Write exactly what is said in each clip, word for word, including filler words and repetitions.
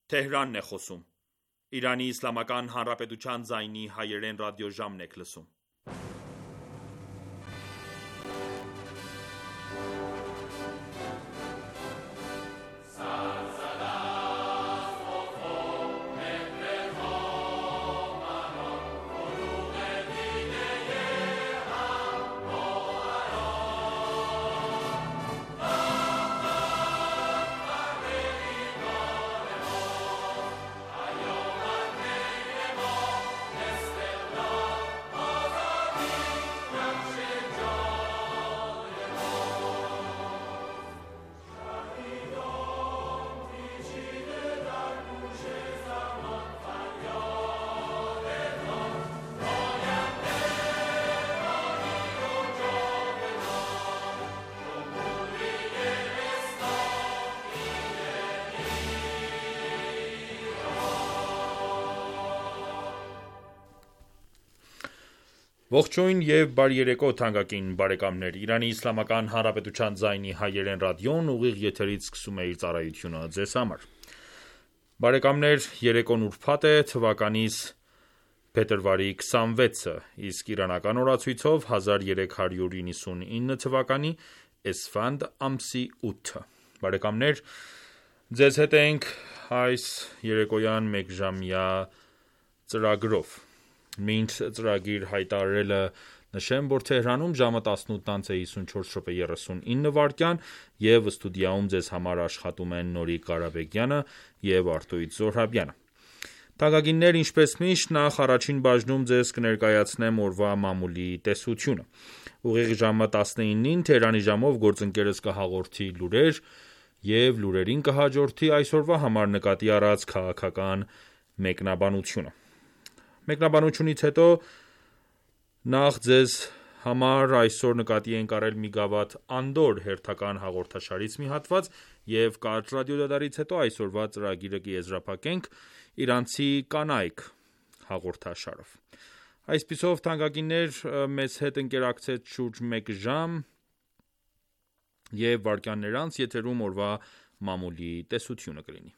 Թեհրանն է խոսում։ Իրանի Իսլամական Հանրապետության ձայնի հայերեն ռադիոժամն եք լսում։ Ողջույն և բարի երեկո թանկագին բարեկամներ: Իրանի Իսլամական Հանրապետության ձայնի հայերեն ռադիոն ուղիղ եթերից սկսում է իր ծառայությունը ձեզ համար: Բարեկամներ երեկոն ուրբաթ է, թվականիս փետրվարի քսանվեցը, իսկ իրանական օրացույցով հազար երեք հարյուր իննսունինը թվականի էսֆանդ ամսի ութը: Բարեկամներ ձեզ հետ ենք այս երեկոյան մեկժամյա ծրագրով: Մինչ ծրագիր հայտարարելը նշեմ, որ Թեհրանում ժամը տասնութն անց է հիսունչորս րոպե երեսունինը վայրկյան և ստուդիայում ձեզ համար աշխատում են Նորիկ Ղարաբեկյանը և Արտոյից Զոհրաբյանը: Թանկագիններ ինչպես միշտ նախ առաջին բաժնում ձեզ կներկայացնեմ օրվա մամուլի տեսությունը: Ուղիղ ժամը տասնինին Թեհրանի ժամով գործընկերս կհաղորդի լուրեր և լուրերին կհաջորդի այսօրվա համար նկատի առած քաղաքական մեկնաբանությունը: Մեկնաբանությունից հետո նախ ձեզ համար այսօր նկատի ենք առել մի գավաթ Անդոր հերթական հաղորդաշարից մի հատված և կարճ ռադիոդադարից հետո այսօրվա ծրագիրը կեզրափակենք «Իրանցի կանայք» հաղորդաշարով: Այսպիսով թանկագիններ մեզ հետ ընկերակցեք շուրջ մեկ ժամ և վայրկյաններ անց եթերում օրվա մամուլի տեսությունը կլինի: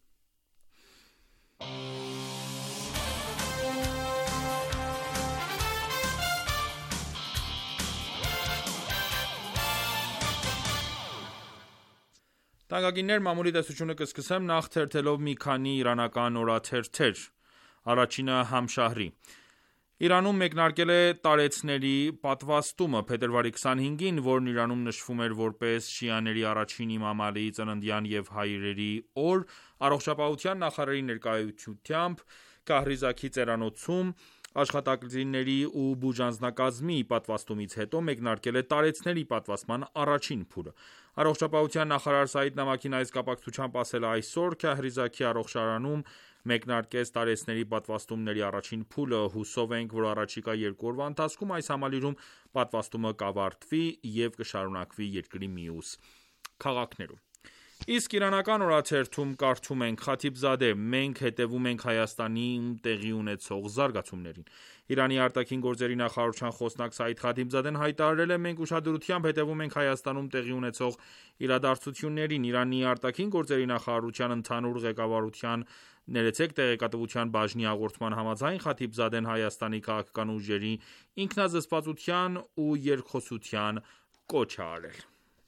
Թանկագիններ մամուլի տեսությունը կսկսեմ նախ թերթելով մի քանի իրանական օրաթերթեր: Առաջինը Համշահրի: Իրանում մեկնարկել է տարեցների պատվաստումը: Փետրվարի քսանհինգին, որն Իրանում նշվում էր որպես շիաների առաջին իմամ Ալիի ծննդյան և հայրերի օր, առողջապահության նախարարի ներկայությամբ Քահրիզաքի ծերանոցում աշխատակիցների ու բուժանձնակազմի պատվաստումից հետո մեկնարկել է տարեցների պատվաստման առաջին փուլը: Առողջապահության նախարար Սաիդ Նամաքին այս կապակցությամբ ասել է. «Այսօր Քահրիզաքի առողջարանում մեկնարկեց տարեցների պատվաստումների առաջին փուլը: Հուսով ենք, որ առաջիկա երկու օրվա ընթացքում այս համալիրում պատվաստումը կավարտվի և կշարունակվի երկրի մյուս քաղաքներում»: Իսկ իրանական օրաթերթում կարդում ենք. «Խաթիբզադե. Մենք հետևում ենք Հայաստանում տեղի ունեցող զարգացումներին»: Իրանի արտաքին գործերի նախարարության խոսնակ Սաիդ Խաթիբզադեն հայտարարել է. «Մենք ուշադրությամբ հետևում ենք Հայաստանում տեղի ունեցող իրադարձություններին»: Իրանի արտաքին գործերի նախարարության ընդհանուր ղեկավարության տեղեկատվության բաժնի հաղորդման համաձայն, Խաթիբզադեն Հայաստանի քաղաքական ուժերի ինքնազսպվածության ու երկխոսության կոչ է արել: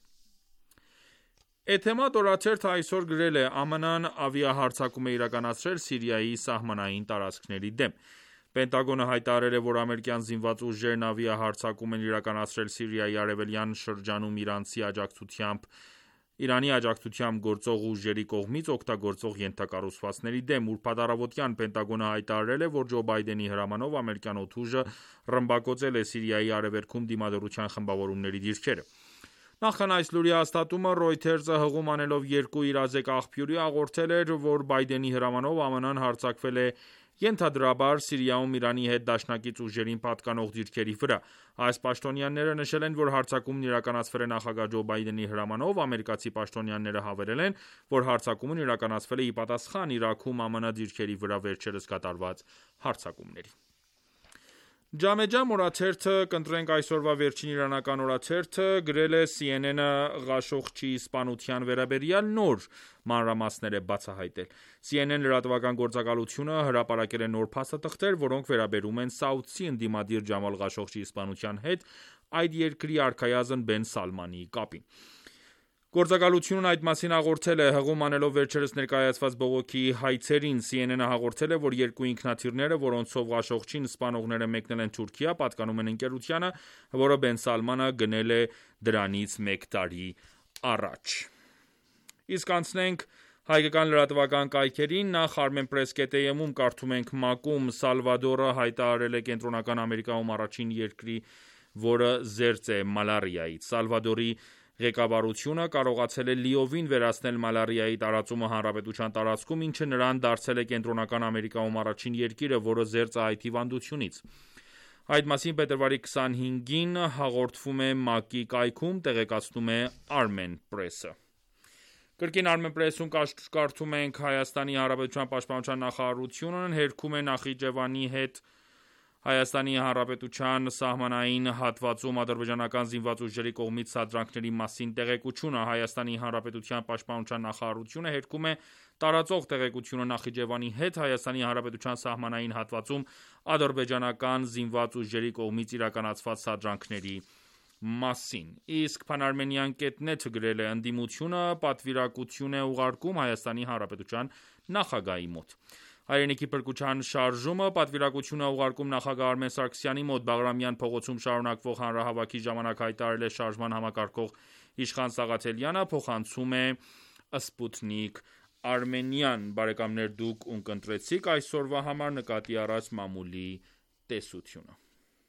Էթեմադ օրաթերթը այսօր գրել է. «ԱՄՆ-ն ավիահարձակում է իրականացրել Սիրիայի սահմանային տարածքների դեմ»: Պենտագոնը հայտարարել է, որ ամերիկյան զինված ուժերն ավիահարձակում են իրականացրել Սիրիայի արևելյան շրջանում Իրանի աջակցությամբ գործող ուժերի կողմից օգտագործվող ենթակառուցվածքների դեմ: Ուրբաթ առավոտյան Պենտագոնը հայտարարել է, որ Ջո Բայդենի հրամանով ամերիկյան օդուժը ռմբակոծել է Սիրիայի արևելքում դիմադրության խմբավորումների դիրքերը: Նախքան այս լուրի հաստատումը, Reuters-ը հղում անելով երկու իրազեկ աղբյուրի հաղորդել էր, որ Բայդենի հրամանով ԱՄՆ-ն հարձակվել է ենթադրաբար Սիրիայում Իրանի հետ դաշնակից ուժերին պատկանող դիրքերի վրա: Այս պաշտոնյաները նշել են, որ հարձակումն իրականացվել է նախագահ Ջո Բայդենի հրամանով: Ամերիկացի պաշտոնյաները հավելել են, որ հարձակումն իրականացվել է ի պատասխան Իրաքում ԱՄՆ դիրքերի վրա վերջերս կատարված հարձակումների: Ջամեջամ օրաթերթը, կընտրենք այսօրվա վերջին իրանական օրաթերթը, գրել է Սի Են Են-ը Ղաշողչիի սպանության վերաբերյալ նոր մանրամասներ է բացահայտել։ Սի Են Են լրատվական գործակալությունը հրապարակել է նոր փաստաթղթեր, որոնք վերաբերում են Սաուդցի ընդդիմադիր Ջամալ Ղաշողչիի սպանության հետ այդ երկրի արքայազն Բեն Սալմանի կապին։ Գործակալությունն այդ մասին հաղորդել է, հղում անելով վերջերս ներկայացված բողոքի հայցերին։ Սի Են Են-ը հաղորդել է, որ երկու ինքնաթիռները, որոնցով Ղաշողչին սպանողները մեկնել են Թուրքիա, պատկանում են ընկերությանը, որը Բեն Սալմանը գնել է դրանից մեկ տարի առաջ։ Իսկ անցնենք հայկական լրատվական կայքերին, նախ Armenpress կետ էյ էմ-ում կարդում ենք ՄԱԿ-ում Սալվադորը հայտարարել է Կենտրոնական Ամերիկայում առաջին երկրի, որը զերծ է մալարիայից։ Սալվադորի ղեկավարությունը կարողացել է լիովին վերացնել մալարիայի տարածումը հանրապետության տարածքում, ինչը նրան դարձել է Կենտրոնական Ամերիկայում առաջին երկիրը, որը զերծ է այդ հիվանդությունից։ Այդ մասին փետրվարի քսանհինգին հաղորդվում է ՄԱԿ-ի կայքում, տեղեկացնում է Armenpress-ը։ Կրկին Armenpress-ում կարդում ենք Հայաստանի Հանրապետության Պաշտպանության նախարարությունն հերքում է Նախիջևանի հետ Հայաստանի Հանրապետության սահմանային հատվածում ադրբեջանական զինված ուժերի կողմից սադրանքների մասին տեղեկությունը։ Հայաստանի Հանրապետության Պաշտպանության նախարարությունը հերքում է տարածող տեղեկությունը Նախիջևանի հետ Հայաստանի Հանրապետության սահմանային հատվածում ադրբեջանական զինված ուժերի կողմից իրականացված սադրանքների մասին։ Իսկ Pan-Armenian կետ նեթ-ը գրել է. ընդդիմությունը պատվիրակություն է ուղարկում Հայաստանի Հանրապետության նախագահի մոտ։ Հայրենիքի փրկության շարժումը պատվիրակություն է ուղարկում նախագահ Արմեն Սարգսյանի մոտ։ Բաղրամյան փողոցում շարունակվող հանրահավաքի ժամանակ հայտարարել է շարժման համակարգող Իշխան Սաղաթելյանը, փոխանցում է Sputnik Armenian։ Բարեկամներ, դուք ունկնդրեցիք այսօրվա համար նկատի առած մամուլի տեսությունը։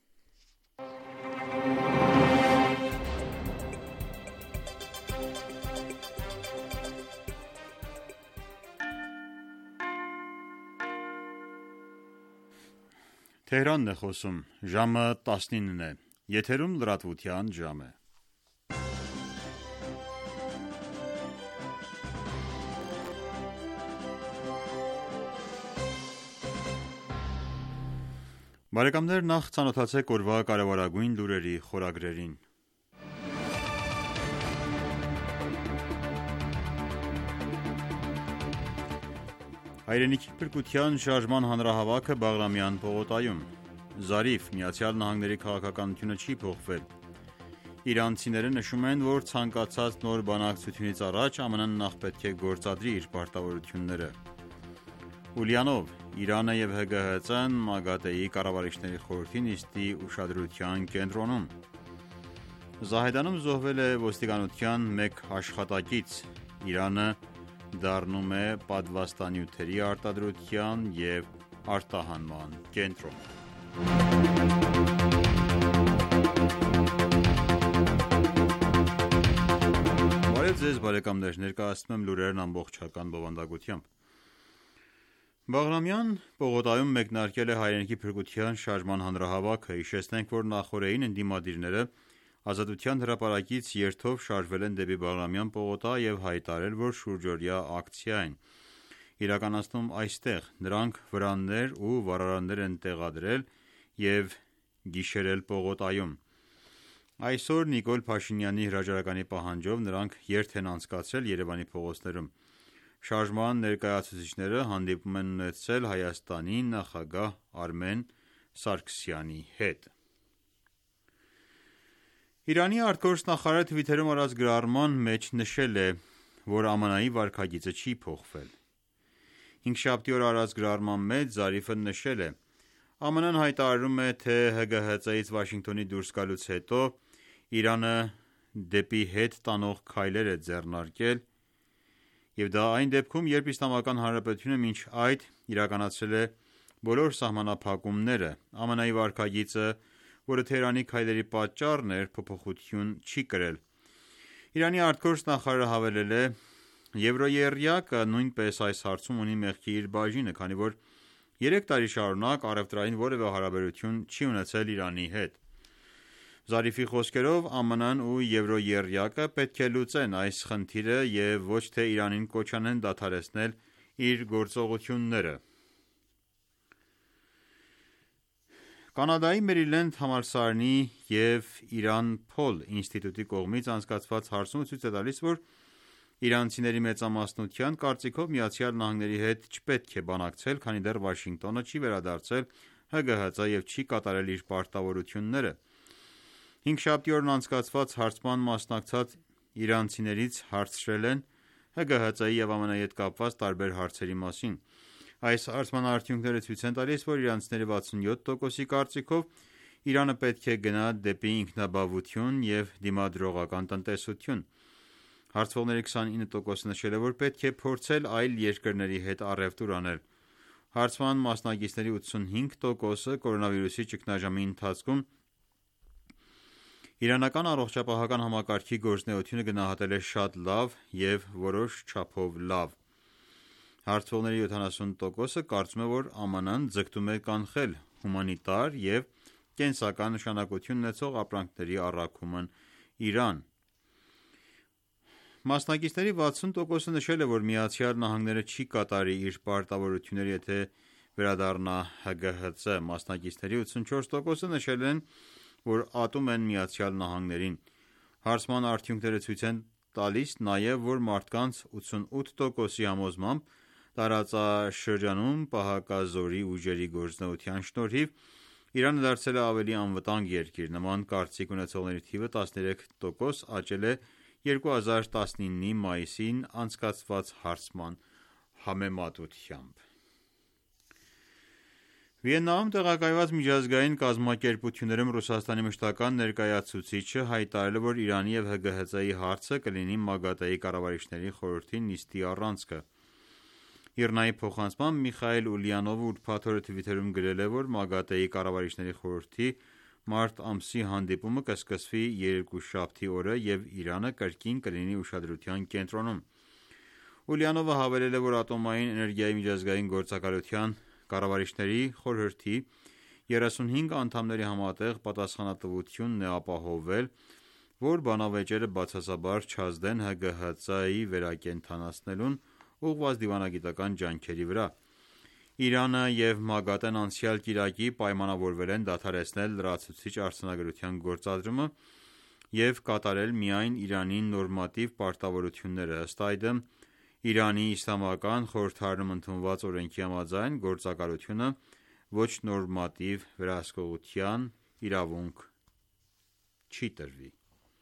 Թեհրանն է խոսում, ժամը տասնինն է, եթերում լրատվության ժամ է։ Բարեկամներ, նախ ծանոթացեք օրվա կարևորագույն լուրերի խորագրերին։ Հայրենիքի փրկության շարժման հանրահավաքը Բաղրամյան պողոտայում։ Զարիվ, Միացյալ Նահանգների քաղաքականությունը չի փոխվել։ Իրանցիները նշում են, որ ցանկացած նոր բանակցությունից առաջ ԱՄՆ-ն նախ պետք է գործադրի իր պարտավորությունները։ Ուլիանով, Իրանը և Հ Գ Հ Ծ-ն ՄԱԳԱՏԷ-ի կառավարիչների խորհրդի նիստի ուշադրության կենտրոնում։ Զահեդանում զոհվել է ոստիկանության մեկ աշխատակից։ Իրանը դառնում է պատվաստանյութերի արտադրության և արտահանման կենտրոն։ Բարև ձեզ բարեկամներ, ներկայացնում եմ լուրերն ամբողջական բովանդակությամբ։ Բաղրամյան պողոտայում մեկնարկել է հայրենիքի փրկության շարժման հանրահավաքը։ Հիշեցնենք, որ նախօրեին ընդդիմադիրները Ազատության հրապարակից երթով շարժվել են դեպի Բաղրամյան պողոտա և հայտարարել, որ շուրջօրյա ակցիա են իրականացնում այստեղ։ Նրանք վրաններ ու վառարաններ են տեղադրել և գիշերել պողոտայում։ Այսօր Նիկոլ Փաշինյանի հրաժարականի պահանջով նրանք երթ են անցկացրել Երևանի փողոցներում։ Շարժման ներկայացուցիչները հանդիպում են ունեցել Հայաստանի նախագահ Արմեն Սարգսյանի հետ։ Իրանի արտգործնախարարը Թվիթերում արած գրառման մեջ նշել է, որ ԱՄՆ-ի վարքագիծը չի փոխվել։ Հինգշաբթի օր արած գրառման մեջ Զարիֆը նշել է. ԱՄՆ-ն հայտարարում է, թե Հ Գ Հ Ծ-ից Վաշինգտոնի դուրս գալուց հետո Իրանը դեպի հետ տանող քայլեր է ձեռնարկել, և դա այն դեպքում, երբ Իսլամական Հանրապետությունը մինչ այդ իրականացրել է բոլոր սահմանափակումները։ ԱՄՆ-ի վարքագիծը, որը Թեհրանի քայլերի պատճառն էր, փոփոխություն չի կրել։ Իրանի արտգործնախարարը հավելել է. Եվրոեռյակը նույնպես այս հարցում ունի մեղքի իր բաժինը, քանի որ երեք տարի շարունակ առևտրային որևէ հարաբերություն չի ունեցել Իրանի հետ։ Զարիֆի խոսքերով ԱՄՆ-ն ու Եվրոեռյակը պետք է լուծեն այս խնդիրը և ոչ թե Իրանին կոչ անեն դադարեցնել իր գործողությունները։ Կանադայի Մերիլենդ համալսարանի և Իրան Փոլ ինստիտուտի կողմից անցկացված հարցումը ցույց է տալիս, որ իրանցիների մեծամասնության կարծիքով ԱՄՆ-ի հետ չպետք է բանակցել, քանի դեռ Վաշինգտոնը չի վերադարձել ՀԳՀԾ և չի կատարել իր պարտավորությունները։ Հինգշաբթի օրն անցկացված հարցման մասնակցած իրանցիներից հարցրել են ՀԳՀԾ-ի և ԱՄՆ-ի հետ կապված տարբեր հարցերի մասին։ Այս հարցման արդյունքները ցույց են տալիս, որ իրանցիների վաթսունյոթ տոկոսի կարծիքով Իրանը պետք է գնա դեպի ինքնաբավություն և դիմադրողական տնտեսություն։ Հարցվողների քսանինը տոկոսը նշել է, որ պետք է փորձել այլ երկրների հետ առևտուր անել։ Հարցման մասնակիցների ութսունհինգ տոկոսը կորոնավիրուսի ճգնաժամի ընթացքում իրանական առողջապահական համակարգի գործունեությունը գնահատել է շատ լավ և որոշ չափով լավ։ Հարցվողների յոթանասուն տոկոսը կարծում է, որ ԱՄՆ-ն ձգտում է կանխել հումանիտար և կենսական նշանակություն ունեցող ապրանքների առաքումն Իրան։ Մասնակիցների վաթսուն տոկոսը նշել է, որ ԱՄՆ-ը չի կատարի իր պարտավորությունները, եթե վերադառնա ՀԳՀԾ։ Մասնակիցների ութսունչորս տոկոսը նշել են, որ ատում են ԱՄՆ-ին։ Հարցման արդյունքները ցույց են տալիս նաև, որ մարդկանց ութսունութ տոկոսի համոզմամբ տարածաշրջանում պահակազորի ուժերի գործունեության շնորհիվ Իրանը դարձել է ավելի անվտանգ երկիր։ Նման կարծիք ունեցողների թիվը տասներեք տոկոս աճել է երկու հազար տասնինի մայիսին անցկացված հարցման համեմատությամբ։ Վիեննայում տեղակայված միջազգային կազմակերպություններում Ռուսաստանի մշտական ներկայացուցիչը հայտարարել է, որ Իրանի և ՀԳՀԾ-ի հարցը կլինի ՄԱԳԱՏԷ-ի կառավարիչների խորհրդի նիստի առանցքը։ ԻՌՆԱ-ի փոխանցմամբ Միխայիլ Ուլիանովը ուրբաթ օրը թվիթերում գրել է, որ ՄԱԳԱՏԷ-ի կառավարիչների խորհրդի մարտ ամսի հանդիպումը կսկսվի երկուշաբթի օրը և Իրանը կրկին կլինի ուշադրության կենտրոնում։ Ուլիանովը հավելել է, որ Ատոմային էներգիայի միջազգային գործակալության կառավարիչների խորհրդի երեսունհինգ անդամների համատեղ պատասխանատվությունն է ապահովել, որ բանավեճերը բացասաբար չազդեն ՀԳՀԾ-ի վերակենդանացնելուն ուղղված դիվանագիտական ջանքերի վրա։ Իրանը և ՄԱԳԱՏԷ-ն անցյալ կիրակի պայմանավորվել են դադարեցնել լրացուցիչ արձանագրության գործադրումը և կատարել միայն Իրանին նորմատիվ պարտավորությունները։ Ըստ այդմ, Իրանի Իսլամական խորհրդարանում ընդունված օրենքի համաձայն, գործակալությունը ոչ նորմատիվ վերահսկողության իրավունք չի տրվի։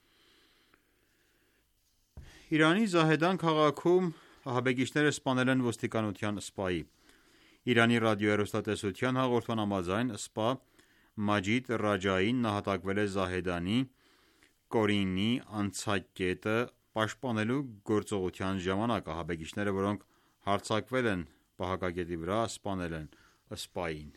Իրանի Զահեդան քաղաքում ահաբեկիչները սպանել են ոստիկանության սպայի։ Իրանի ռադիոհեռուստատեսության հաղորդման համաձայն, սպա Մաջիդ Ռաջային նահատակվել է Զահեդանի Կորինի անցակետը պաշտպանելու գործողության ժամանակ։ Ահաբեկիչները, որոնք հարձակվել են պահակակետի վրա, սպանել են սպային։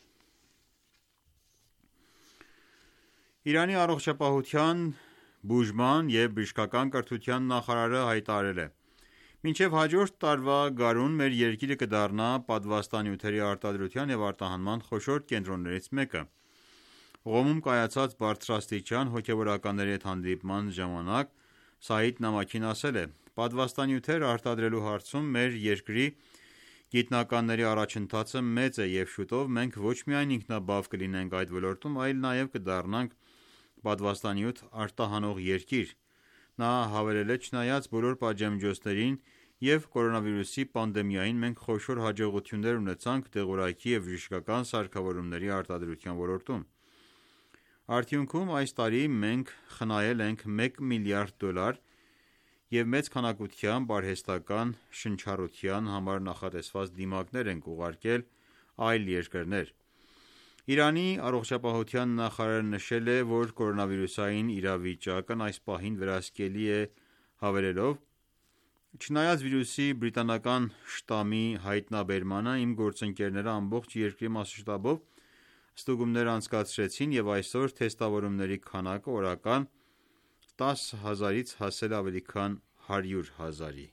Իրանի առողջապահության, բուժման և բժշկական կրթության նախարարը հայտարարել է. «Մինչև հաջորդ տարվա գարուն մեր երկիրը կդառնա պատվաստանյութերի արտադրության և արտահանման խոշոր կենտրոններից մեկը»։ Ղոմում կայացած բարձրաստիճան հոգևորականների հետ հանդիպման ժամանակ Սաիդ Նամաքին ասել է. «Պատվաստանյութեր արտադրելու հարցում մեր երկրի գիտնականների առաջընթացը մեծ է և շուտով մենք ոչ միայն ինքնաբավ կլինենք այդ ոլորտում, այլ նաև կդառնանք պատվաստանյութ արտահանող երկիր»։ Նա հավելել է. «Չնայած բոլոր պատժամիջոցներին և կորոնավիրուսի պանդեմիային, մենք խոշոր հաջողություններ ունեցանք դեղորայքի և բժշկական սարքավորումների արտադրության ոլորտում։ Արդյունքում այս տարի մենք խնայել ենք մեկ միլիարդ դոլար և մեծ քանակությամբ արհեստական շնչառության համար նախատեսված դիմակներ ենք ուղարկել այլ երկրներ»։ Իրանի առողջապահության նախարարը նշել է, որ կորոնավիրուսային իրավիճակն այս պահին վերահսկելի է, հավելելով. «Չնայած վիրուսի բրիտանական շտամի հայտնաբերմանը, իմ գործընկերները ամբողջ երկրի մասշտաբով ստուգումներ անցկացրեցին և այսօր թեստավորումների քանակը օրական տասը հազարից հասել է ավելի քան հարյուր հազարի»։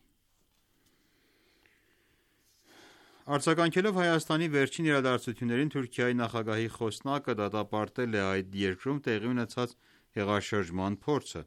Արձագանքելով Հայաստանի վերջին իրադարձություններին, Թուրքիայի նախագահի խոսնակը դատապարտել է այդ երկրում տեղի ունեցած հեղաշրջման փորձը։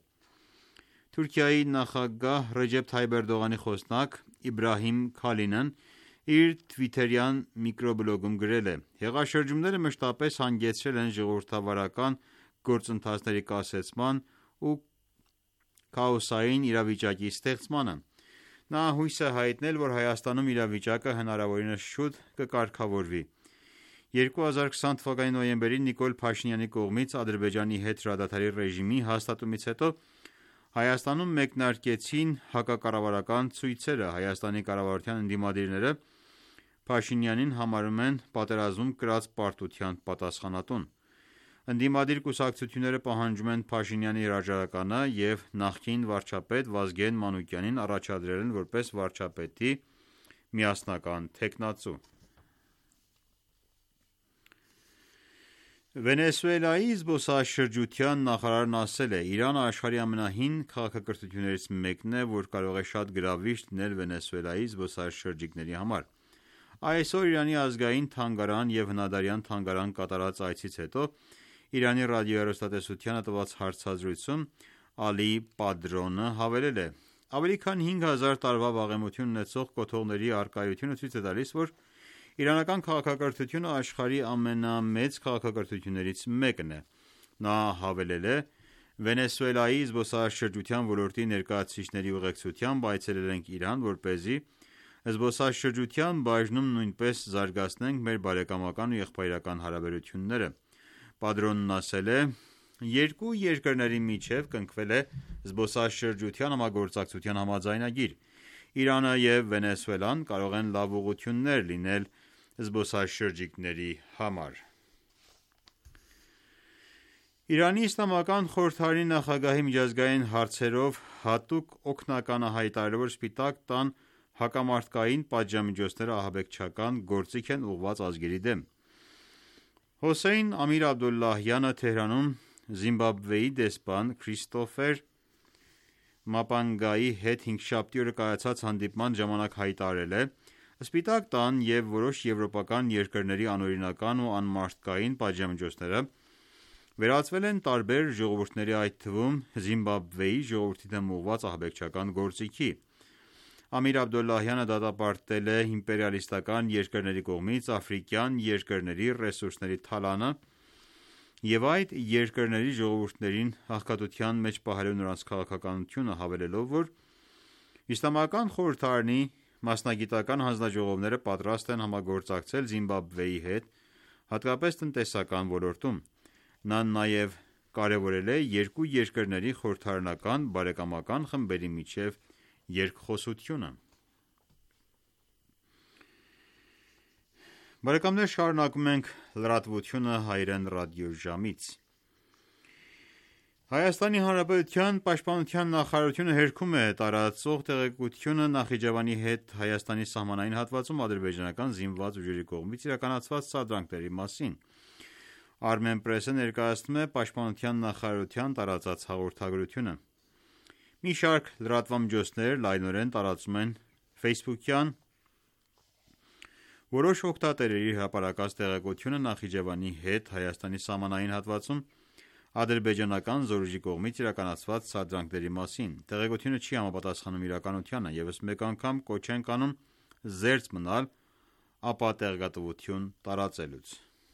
Թուրքիայի նախագահ Ռեջեփ Թայիպ Էրդողանի խոսնակ Իբրահիմ Քալինն իր թվիթերյան միկրոբլոգում գրել է. «Հեղաշրջումները մշտապես հանգեցրել են ժողովրդավարական գործընթացների կասեցման ու քաոսային իրավիճակի ստեղծմանը»: Նա հույս է հայտնել, որ Հայաստանում իրավիճակը հնարավորինս շուտ կկարգավորվի: երկու հազար քսան թվականի նոյեմբերին Նիկոլ Փաշինյանի կողմից Ադրբեջանի հետ հրադադարի ռեժիմի հաստատումից հետո Հայաստանում մեկնարկեցին հակակառավարական ցույցերը: Հայաստանի կառավարության ընդդիմադիրները Փաշինյանին համարում են պատերազմում կրած պարտության պատասխանատուն: Ընդդիմադիր կուսակցությունները պահանջում են Փաշինյանի հրաժարականը և նախկին վարչապետ Վազգեն Մանուկյանին առաջադրել են որպես վարչապետի միասնական թեկնածու: Վենեսուելայի զբոսաշրջության նախարարն ասել է. «Իրանը աշխարհի ամենահին քաղաքակրթություններից մեկն է, որ կարող է շատ գրավիչ լինել Վենեսուելայի զբոսաշրջիկների համար»: Այսօր Իրանի ազգային թանգարան և հնադարյան թանգարան կատարած այցից հետո Իրանի ռադիոհեռուստատեսությանը տված հարցազրույցում Ալի Պադրոնը հավելել է. «Ավելի քան հինգ հազար տարվա վաղեմություն ունեցող կոթողների առկայությունը ցույց է տալիս, որ իրանական քաղաքակրթությունը աշխարհի ամենամեծ քաղաքակրթություններից մեկն է»: Նա հավելել է. «Վենեսուելայի զբոսաշրջության ոլորտի ներկայացուցիչների ուղեկցությամբ այցելել ենք Իրան, որպեսզի զբոսաշրջության բաժնում նույնպես զարգացնենք մեր բարեկամական ու եղբայրական հարաբերությունները»: Պադրոնն ասել է. «Երկու երկրների միջև կնքվել է զբոսաշրջության համագործակցության համաձայնագիր: Իրանը և Վենեսուելան կարող են լավ ուղղություններ լինել զբոսաշրջիկների համար»: Իրանի Իսլամական խորհրդարանի նախագահի միջազգային հարցերով հատուկ օգնականը հայտարարել է, որ Սպիտակ տան հակամարտկային պատժամիջոցները ահաբեկչական գործիք են ուղղված ազգերի դեմ: Հոսեյն Ամիր Աբդոլլահյանը Թեհրանում Զիմբաբվեի դեսպան Քրիստոֆեր Մապանգայի հետ հինգշաբթի օրը կայացած հանդիպման ժամանակ հայտարարել է. «Սպիտակ տան և որոշ եվրոպական երկրների անօրինական ու անմարդկային պատժամիջոցները վերածվել են տարբեր ժողովուրդների, այդ թվում Զիմբաբվեի ժողովրդի դեմ ուղղված ահաբեկչական գործիքի»: Ամիր Աբդոլլահյանը դատապարտել է իմպերիալիստական երկրների կողմից աֆրիկյան երկրների ռեսուրսների թալանը և այդ երկրների ժողովուրդներին աղքատության մեջ պահելու նրանց քաղաքականությունը, հավելելով, որ Իսլամական խորհրդարանի մասնագիտական հանձնաժողովները պատրաստ են համագործակցել Զիմբաբվեի հետ, հատկապես տնտեսական ոլորտում: Նա նաև կարևորել է երկու երկրների խորհրդարանական բարեկամական խմբերի միջև երկխոսությունը: Շարունակում ենք լրատվությունը հայերեն ռադիոժամից: Հայաստանի Հանրապետության պաշտպանության նախարարությունը հերքում է տարածվող տեղեկությունը Նախիջևանի հետ Հայաստանի սահմանային հատվածում ադրբեջանական զինված ուժերի կողմից իրականացված սադրանքների մասին: Armenpress-ը ներկայացնում է պաշտպանության նախարարության տարածած հաղորդագրությունը: Մի շարք լրատվամիջոցներ լայնորեն տարածում են ֆեյսբուքյան որոշ օգտատերերի հրապարակած տեղեկությունը Նախիջևանի հետ Հայաստանի սահմանային հատվածում ադրբեջանական զորուժի կողմից իրականացված սադրանքների մասին: Տեղեկությունը չի համապատասխանում իրականությանը: Եվս մեկ անգամ կոչ ենք անում զերծ մնալ ապատեղեկատվություն տարածելուց: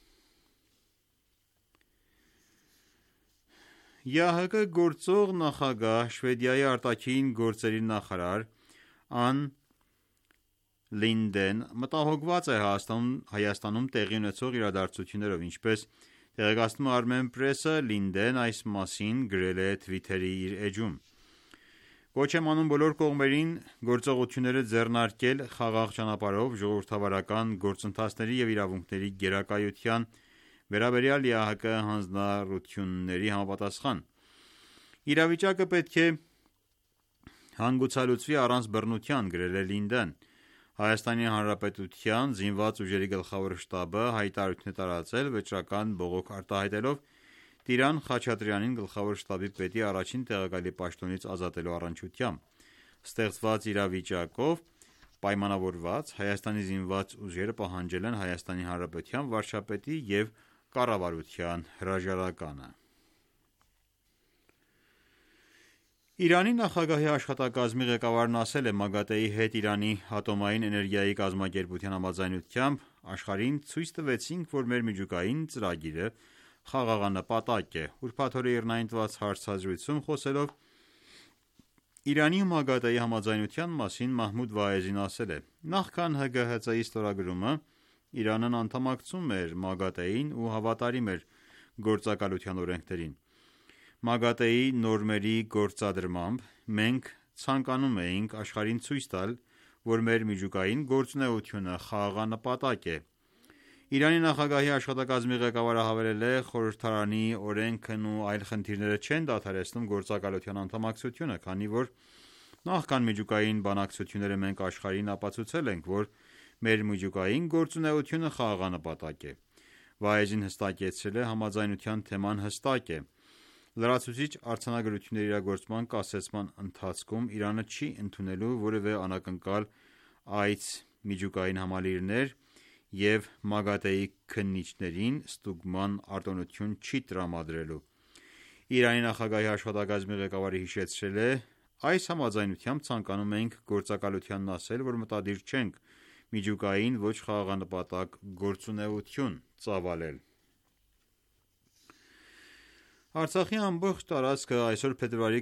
ԵԱՀԿ գործող նախագահ, Շվեդիայի արտաքին գործերի նախարար Անն Լինդեն մտահոգված է Հայաստանում տեղի ունեցող իրադարձություններով: Ինչպես տեղեկացնում է Armenpress-ը, Լինդեն այս մասին գրել է թվիթերի իր էջում: «Կոչ եմ անում բոլոր կողմերին գործողությունները ձեռնարկել խաղաղ ճանապարհով ժողովրդավարական գործընթացների և իրավունքների գերակայության վերաբերյալ ԵԱՀԿ հանձնառությունների համապատասխան: Իրավիճակը պետք է հանգուցալուծվի առանց բռնության»,- գրել է Լինդեն: Հայաստանի Հանրապետության զինված ուժերի գլխավոր շտաբը հայտարարություն է տարածել վճռական բողոք արտահայտելով Տիրան Խաչատրյանին գլխավոր շտաբի պետի առաջին տեղակալի պաշտոնից ազատելու առնչությամբ: Ստեղծված իրավիճակով պայմանավորված Հայաստանի զինված ուժերը պահանջել են Հայաստանի Հանրապետության վարչապետի և կառավարության հրաժարականը: Իրանի նախագահի աշխատակազմի ղեկավարն ասել է. «ՄԱԳԱՏԷ-ի հետ Իրանի ատոմային էներգիայի կազմակերպության համաձայնությամբ աշխարհին ցույց տվեցինք, որ մեր միջուկային ծրագիրը խաղաղանպատակ է»: Ուրբաթ օրը ԻՌՆԱ-ին տված հարցազրույցում խոսելով Իրանի ու ՄԱԳԱՏԷ-ի համաձայնության մասին Մահմուդ Վայեզին ասել է. «Նախքան ՀԳՀԾ-ի ստորագրումը Իրանն անդամակցում էր ՄԱԳԱՏԷ-ին ու հավատարիմ էր գործակալության օրենքներին: ՄԱԳԱՏԷ-ի նորմերի գործադրմամբ մենք ցանկանում էինք աշխարհին ցույց տալ, որ մեր միջուկային գործունեությունը խաղաղանպատակ է»: Իրանի նախագահի աշխատակազմի ղեկավարը հավելել է. «Խորհրդարանի օրենքն ու այլ խնդիրները չեն դադարեցնում գործակալության անդամակցությունը, քանի որ նախքան միջուկային բանակցությունները մենք աշխարհին ապացուցել ենք, որ մեր միջուկային գործունեությունը խաղաղանպատակ է»: Վայեզին հստակեցրել է. «Համաձայնության թեման հստակ է: Լրացուցիչ արձանագրությունների իրագործման կասեցման ընթացքում Իրանը չի ընդունելու որևէ անակնկալ այց միջուկային համալիրներ և ՄԱԳԱՏԷ-ի քննիչներին ստուգման արտոնություն չի տրամադրելու»: Իրանի նախագահի աշխատակազմի ղեկավարը հիշեցրել է. «Այս համաձայնությամբ ցանկանում էինք գործակալությանն ասել, որ մտադիր չենք միջուկային ոչ խաղաղանպատակ գործունեություն ծավալել»: Արցախի ամբողջ տարածքը այսօր փետրվարի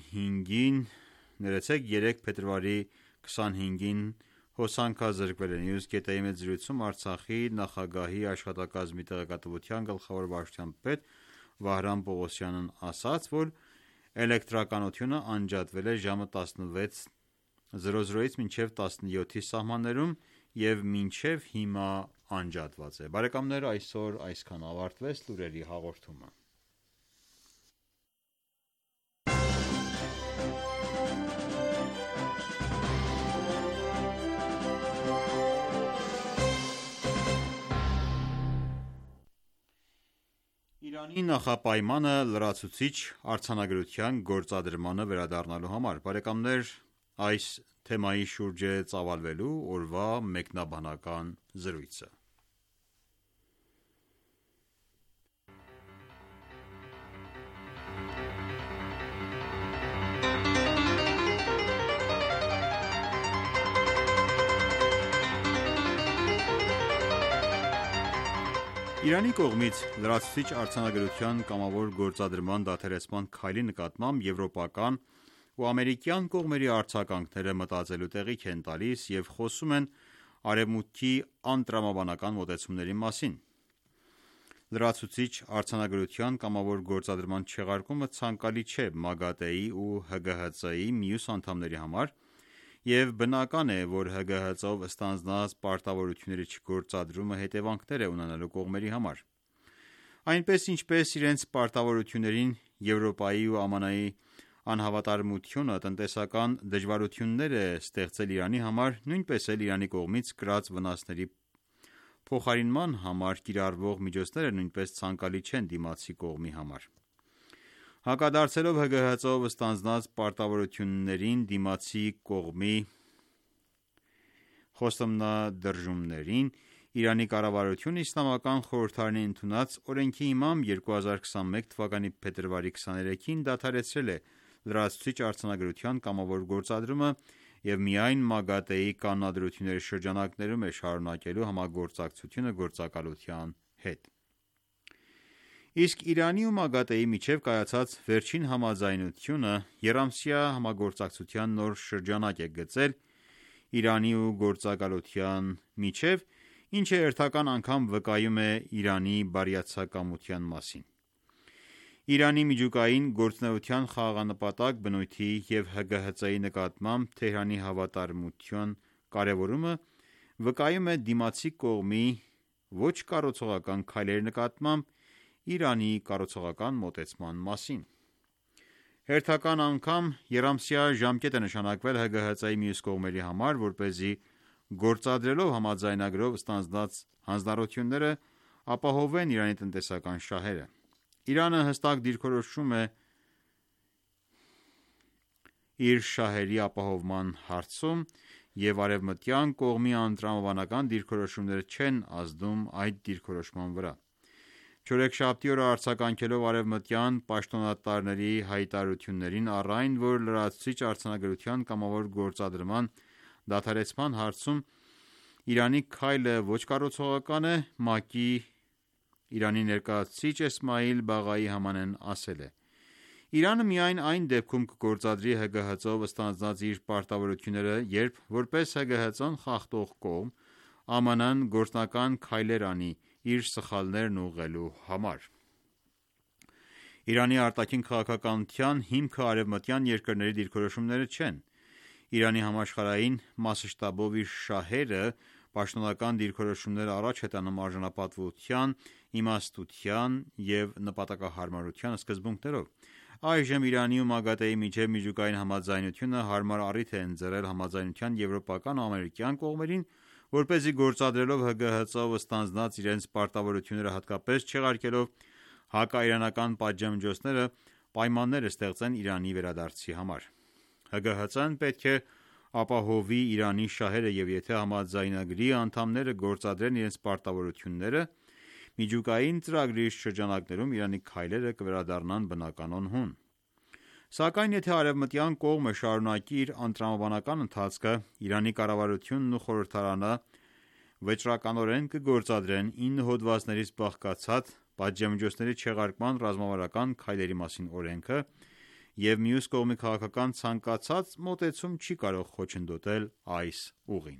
քսանհինգին հոսանքազրկվել է: News.am հետ զրույցում Արցախի նախագահի աշխատակազմի տեղեկատվության գլխավոր վարչության պետ Վահրամ Պողոսյանն ասաց, որ էլեկտրականությունը անջատվել է ժամը տասնվեց մինչև տասնյոթի սահմաններում և մինչև հիմա անջատված է: Այսօր այսքան ավարտվեց լուրերի հաղորդումը: Իրանի նախապայմանը լրացուցիչ արձանագրության գործադրմանը վերադառնալու համար: Այս թեմայի շուրջ է ծավալվելու օրվա մեկնաբանական զրույցը: Իրանի կողմից լրացուցիչ արձանագրության կամավոր գործադրման դադարեցման քայլի նկատմամբ եվրոպական ու ամերիկյան կողմերի արձագանքները մտածելու տեղիք են տալիս և խոսում են Արևմուտքի անտրամաբանական մոտեցումների մասին: Լրացուցիչ արձանագրության կամավոր գործադրման չեղարկումը ցանկալի չէ ՄԱԳԱՏԷ-ի ու ՀԳՀԾ-ի մյուս անդամների համար և բնական է, որ ՀԳՀԾ-ով ստանձնած պարտավորությունների չգործադրումը հետևանքներ է ունենալու կողմերի համար: Այնպես ինչպես իրենց պարտավորություններին Եվրոպայի ու ԱՄՆ-ի անհավատարմությունը տնտեսական դժվարություններ է ստեղծել Իրանի համար, նույնպես էլ Իրանի կողմից կրած վնասների փոխարինման համար կիրառվող միջոցները նույնպես ցանկալի չեն դիմացի կողմի համար: Հակադարձելով ՀԳՀԾ-ով ստանձնած պարտավորություններին դիմացի կողմի խոստումնադրժումներին, Իրանի կառավարությունը Իսլամական խորհրդարանի ընդունած օրենքի հիմամբ երկու հազար քսանմեկ թվականի փետրվարի քսաներեքին դադարեցրել է լրացուցիչ արձանագրության կամավոր գործադրումը և միայն ՄԱԳԱՏԷ-ի կանոնադրությունների շրջանակներում է շարունակելու համագործակցությունը գործակալության հետ: Իսկ Իրանի ու ՄԱԳԱՏԷ-ի միջև կայացած վերջին համաձայնությունը եռամսյա համագործակցության նոր շրջանակ է գծել Իրանի ու գործակալության միջև, ինչը հերթական անգամ վկայում է Իրանի բարյացակամության մասին: Իրանի միջուկային գործունեության խաղաղանպատակ բնույթի և ՀԳՀԾ-ի նկատմամբ Թեհրանի հավատարմության կարևորումը վկայում է դիմացի կողմի ոչ կառուցողական քայլերի նկատմամբ Իրանի կառուցողական մոտեցման մասին: Հերթական անգամ եռամսյա ժամկետ է նշանակվել ՀԳՀԾ-ի մյուս կողմերի համար, որպեսզի գործադրելով համաձայնագրով ստանձնած հանձնառությունները ապահովեն Իրանի տնտեսական շահերը: Իրանը հստակ դիրքորոշում է իր շահերի ապահովման հարցում և արևմտյան կողմի անտրամաբանական դիրքորոշումները չեն ազդում այդ դիրքորոշման վրա: Չորեքշաբթի օրը արձագանքելով արևմտյան պաշտոնատարների հայտարարություններին առ այն, որ լրացուցիչ արձանագրության կամավոր գործադրման դադարեցման հարցում Իրանի քայլը ոչ կառուցողական է, ՄԱԿ-ի Իրանի ներկայացուցիչ Էսմայիլ Բաղայի համանեն ասել է. «Իրանը միայն այն դեպքում կգործադրի ՀԳՀԾ-ով ստանձնած իր պարտավորությունները, երբ, որպես ՀԳՀԾ-ն խախտող կողմ, ԱՄՆ-ն գործնական քայլեր անի իր սխալներն ուղղելու համար»: Իրանի արտաքին քաղաքականության հիմքը արևմտյան երկրների դիրքորոշումները չեն: Իրանի համաշխարհային մասշտաբով իր շահերը պաշտոնական դիրքորոշումներ առաջ է տանում արժանապատվության, իմաստության և նպատակահարմարության սկզբունքներով: Այժմ Իրանի ու ՄԱԳԱՏԷ-ի միջև միջուկային համաձայնությունը հարմար առիթ է ընձեռել համաձայնության եվրոպական ու ամերիկյան կողմերին, որպեսզի գործադրելով ՀԳՀԾ-ով ստանձնած իրենց պարտավորությունները, հատկապես չեղարկելով հակաիրանական պատժամիջոցները, պայմաններ ստեղծեն Իրանի վերադարձի համար: ՀԳՀԾ-ն պետք է ապահովի Իրանի շահերը և եթե համաձայնագրի անդամները գործադրեն իրենց պարտավորությունները, միջուկային ծրագրի շրջանակներում Իրանի քայլերը կվերադառնան բնականոն հուն: Սակայն եթե արևմտյան կողմը շարունակի իր անտրամաբանական ընթացքը, Իրանի կառավարությունն ու խորհրդարանը վճռականորեն կգործադրեն ինը հոդվածներից բաղկացած պատժամիջոցների չեղարկման ռազմավարական քայլերի մասին օրենքը և մյուս կողմի քաղաքական ցանկացած մոտեցում չի կարող խոչընդոտել այս ուղին: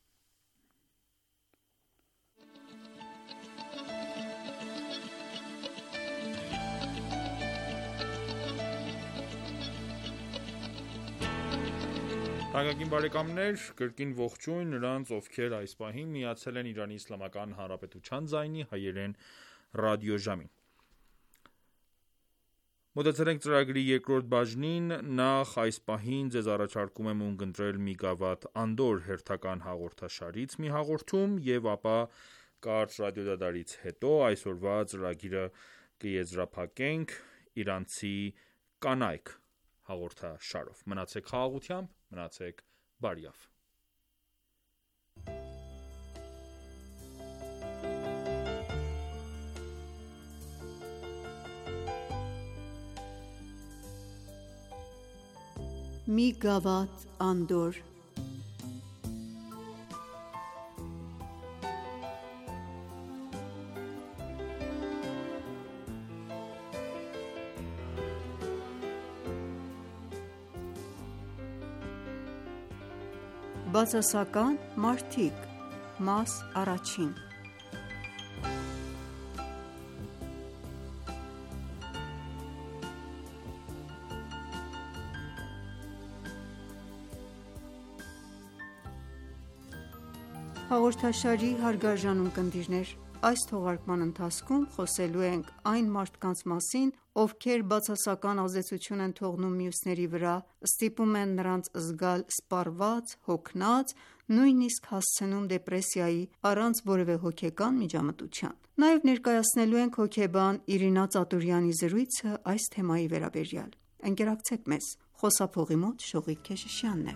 Կրկին ողջույն նրանց, ովքեր այս պահին միացել են Իրանի Իսլամական Հանրապետության ձայնի հայերեն ռադիոժամին: Մոտեցել ենք ծրագրի երկրորդ բաժնին: Նախ այս պահին ձեզ առաջարկում եմ ունկնդրել «մի գավաթ Անդորր» հերթական հաղորդաշարից մի հաղորդում և ապա կարճ ռադիոդադարից հետո այսօրվա ծրագիրը կեզրափակենք «Իրանցի կանայք» հաղորդաշարով: Մնացեք խաղաղությամբ, մնացեք բարյավ: Մի գավաթ Անդորր Բացասական մարդիկ Մաս առաջին Հաղորդաշարի հարգարժան ունկնդիրներ, այս թողարկման ընթացքում խոսելու ենք այն մարդկանց մասին, ովքեր բացասական ազդեցություն են թողնում մյուսների վրա, ստիպում են նրանց զգալ սպառված, հոգնած, նույնիսկ հասցնում դեպրեսիայի, առանց որևէ հոգեկան միջամտության: Նաև ներկայացնելու ենք հոգեբան Իրինա Ծատուրյանի զրույցը այս թեմայի վերաբերյալ: Ընկերակցեք մեզ: Խոսափողի մոտ Շողիկ Քեշիշյանն է: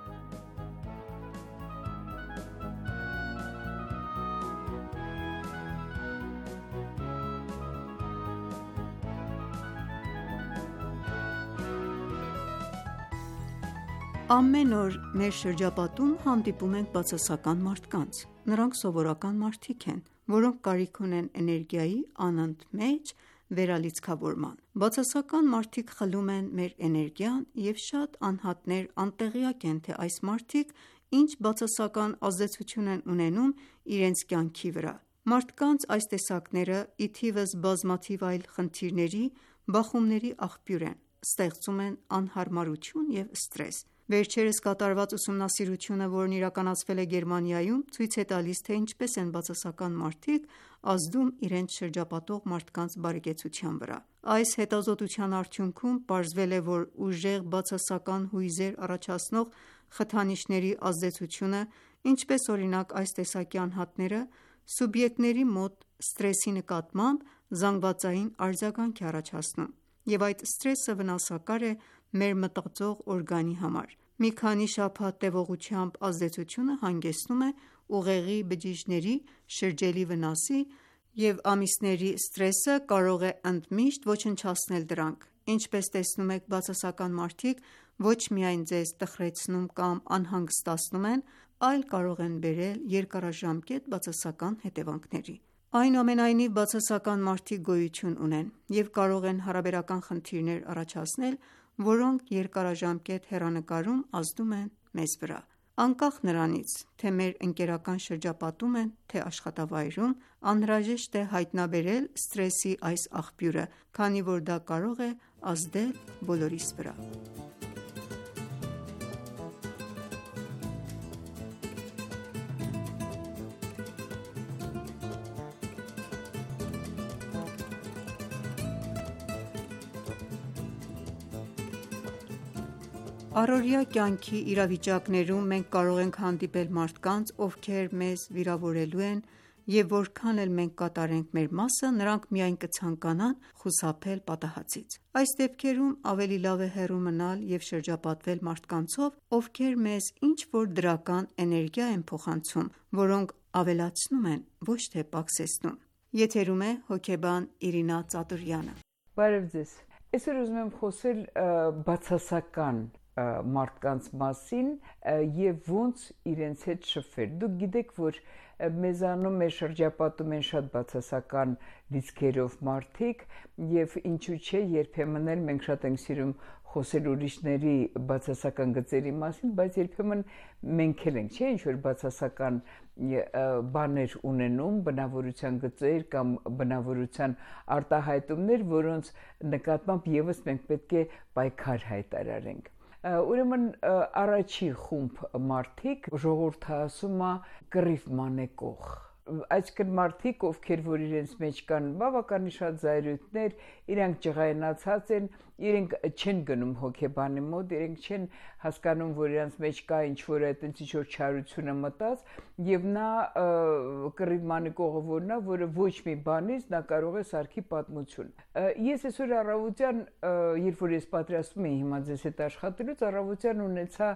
Ամեն օր մեր շրջապատում հանդիպում ենք բացասական մարդկանց: Նրանք սովորական մարդիկ են, որոնք կարիք ունեն էներգիայի անընդմեջ վերալիցքավորման: Բացասական մարդիկ խլում են մեր էներգիան և շատ անհատներ անտեղյակ են, թե այս մարդիկ ինչ բացասական ազդեցություն են ունենում իրենց կյանքի վրա: Մարդկանց այս տեսակները ի թիվս բազմաթիվ այլ խնդիրների, բախումների աղբյուր են, ստեղծում են անհարմարություն և ստրես: Վերջերս կատարված ուսումնասիրությունը, որն իրականացվել է Գերմանիայում, ցույց է տալիս, թե ինչպես են բացասական մարդիկ ազդում իրենց շրջապատող մարդկանց բարեկեցության վրա: Այս հետազոտության արդյունքում պարզվել է, որ ուժեղ բացասական հույզեր առաջացնող խթանիչների ազդեցությունը, ինչպես օրինակ այս տեսակի անհատները, սուբյեկտների մոտ ստրեսի նկատմամբ զանգվածային արձագանք է առաջացնում և այդ ստրեսը վնասակար է մեր մտածող օրգանի համար: Մի քանի շաբաթ տևողությամբ ազդեցությունը հանգեցնում է ուղեղի բջիջների շրջելի վնասի և ամիսների սթրեսը կարող է ընդմիշտ ոչնչացնել դրանք: Ինչպես տեսնում եք, բացասական մարդիկ ոչ միայն ձեզ տխրեցնում կամ անհանգստացնում են, այլ կարող են բերել երկարաժամկետ բացասական հետևանքների: Այնուամենայնիվ, բացասական մարդիկ գոյություն ունեն և կարող են հարաբերական խնդիրներ առաջացնել, որոնք երկարաժամկետ հեռանկարում ազդում են մեզ վրա: Անկախ նրանից, թե մեր ընկերական շրջապատում են, թե աշխատավայրում, անհրաժեշտ է հայտնաբերել սթրեսի այս աղբյուրը, քանի որ դա կարող է ազդել բոլորիս վրա: Առօրյա կյանքի իրավիճակներում մենք կարող ենք հանդիպել մարդկանց, ովքեր մեզ վիրավորելու են և որքան էլ մենք կատարենք մեր մասը, նրանք միայն կցանկանան խուսափել պատահածից: Այս դեպքերում ավելի լավ է հեռու մնալ և շրջապատվել մարդկանցով, ովքեր մեզ ինչ-որ դրական էներգիա են փոխանցում, որոնք ավելացնում են, ոչ թե պակսեցնում: Եթերում է հոգեբան Իրինա Ծատուրյանը: Բարև ձեզ: Այսօր ուզում եմ խոսել բացասական մարդկանց մասին և ոնց իրենց հետ շփվել: Դուք գիտեք, որ մեզանում, մեր շրջապատում են շատ բացասական լիցքերով մարդիկ և ինչու չէ, երբեմն էլ մենք շատ ենք սիրում խոսել ուրիշների բացասական գծերի մասին, բայց երբեմն մենք էլ ենք ինչ-որ բացասական բաներ ունենում, բնավորության գծեր կամ բնավորության արտահայտումներ, որոնց նկատմամբ ևս մենք պետք է պայքար հայտարարենք: Ուրեմն առաջին խումբ մարդիկ ժողովուրդը ասում է կռիվ մանեկող: Այսինքն մարդիկ, ովքեր որ իրենց մեջ կան բավականին շատ զայրույթներ, իրենք ջղայնացած են, իրենք չեն գնում հոգեբանի մոտ, իրենք չեն հասկանում, որ իրենց մեջ կա ինչ-որ այտենց ինչ-որ չարությունը մտած և նա կռիվ մանեկողը որն է, որը ոչ մի բանից նա կարող է սարքի պատմություն: Ես այսօր առավոտյան, երբ որ ես պատրաստվում էի հիմա ձեզ հետ աշխատելուց, առավոտյան ունեցա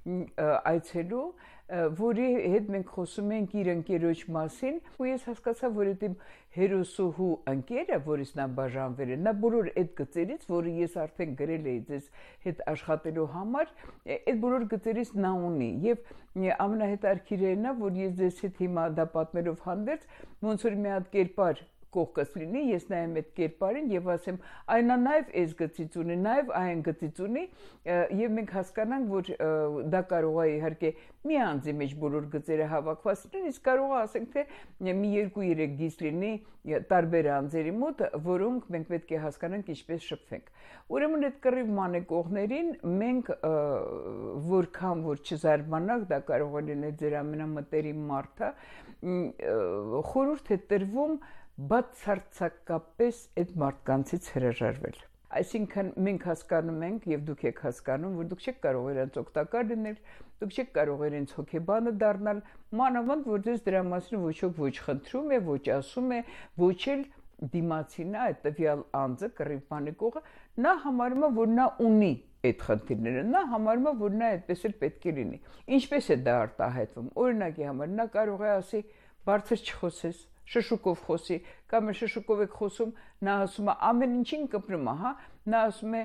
այցելու, որի հետ մենք խոսում էինք իր ընկերոջ մասին ու ես հասկացա, որ էդ իմ հերոսուհու ընկերը, որից նա բաժանվել է, նա բոլոր էդ գծերից, որը ես արդեն գրել էի ձեզ հետ աշխատելու համար, էդ բոլոր գծերից նա ունի և ամենահետաքրքիրն է, որ ես ձեզ հետ հիմա դա պատմելով հանդերձ, ոնց որ մի հատ կերպար կողքս լինի, ես նայեմ այդ կերպարին և ասեմ այ նա նաև էս գծից ունի, նաև այն գծից ունի և մենք հասկանանք, որ դա կարող է իհարկե մի անձի մեջ բոլոր գծերը հավաքված լինեն, իսկ կարող է ասենք թե մի երկու-երեք գիծ լինի տարբեր անձերի մոտ, որոնք մենք պետք է հասկանանք ինչպես շփվենք: Ուրեմն այդ կռիվ մանեկողներին մենք որքան որ չզարմանաք, դա կարող է լինել ձեր ամենամտերիմ մարդը, խորհուրդ է տրվում բացարձակապես այդ մարդկանցից հրաժարվել: Այսինքն մենք հասկանում ենք և դուք եք հասկանում, որ դուք չեք կարող իրենց օգտակար լինել, դուք չեք կարող իրենց հոգեբանը դառնալ, մանավանդ որ ձեզ դրա մասին ոչ ոք ոչ խնդրում է, ոչ ասում է, ոչ էլ դիմացինը, այդ տվյալ անձը, կռիվ մանեկողը, նա համարում է, որ նա ունի այդ խնդիրները, նա համարում է, որ նա այդպես էլ պետք է լինի: Ինչպես է դա արտահայտվում: Օրինակի համար, նա կարող է ասի բարձր չխոսես, շշուկով խոսի կամ շշուկով եք խոսում, նա ասում է ամեն ինչին կպնում է, նա ասում է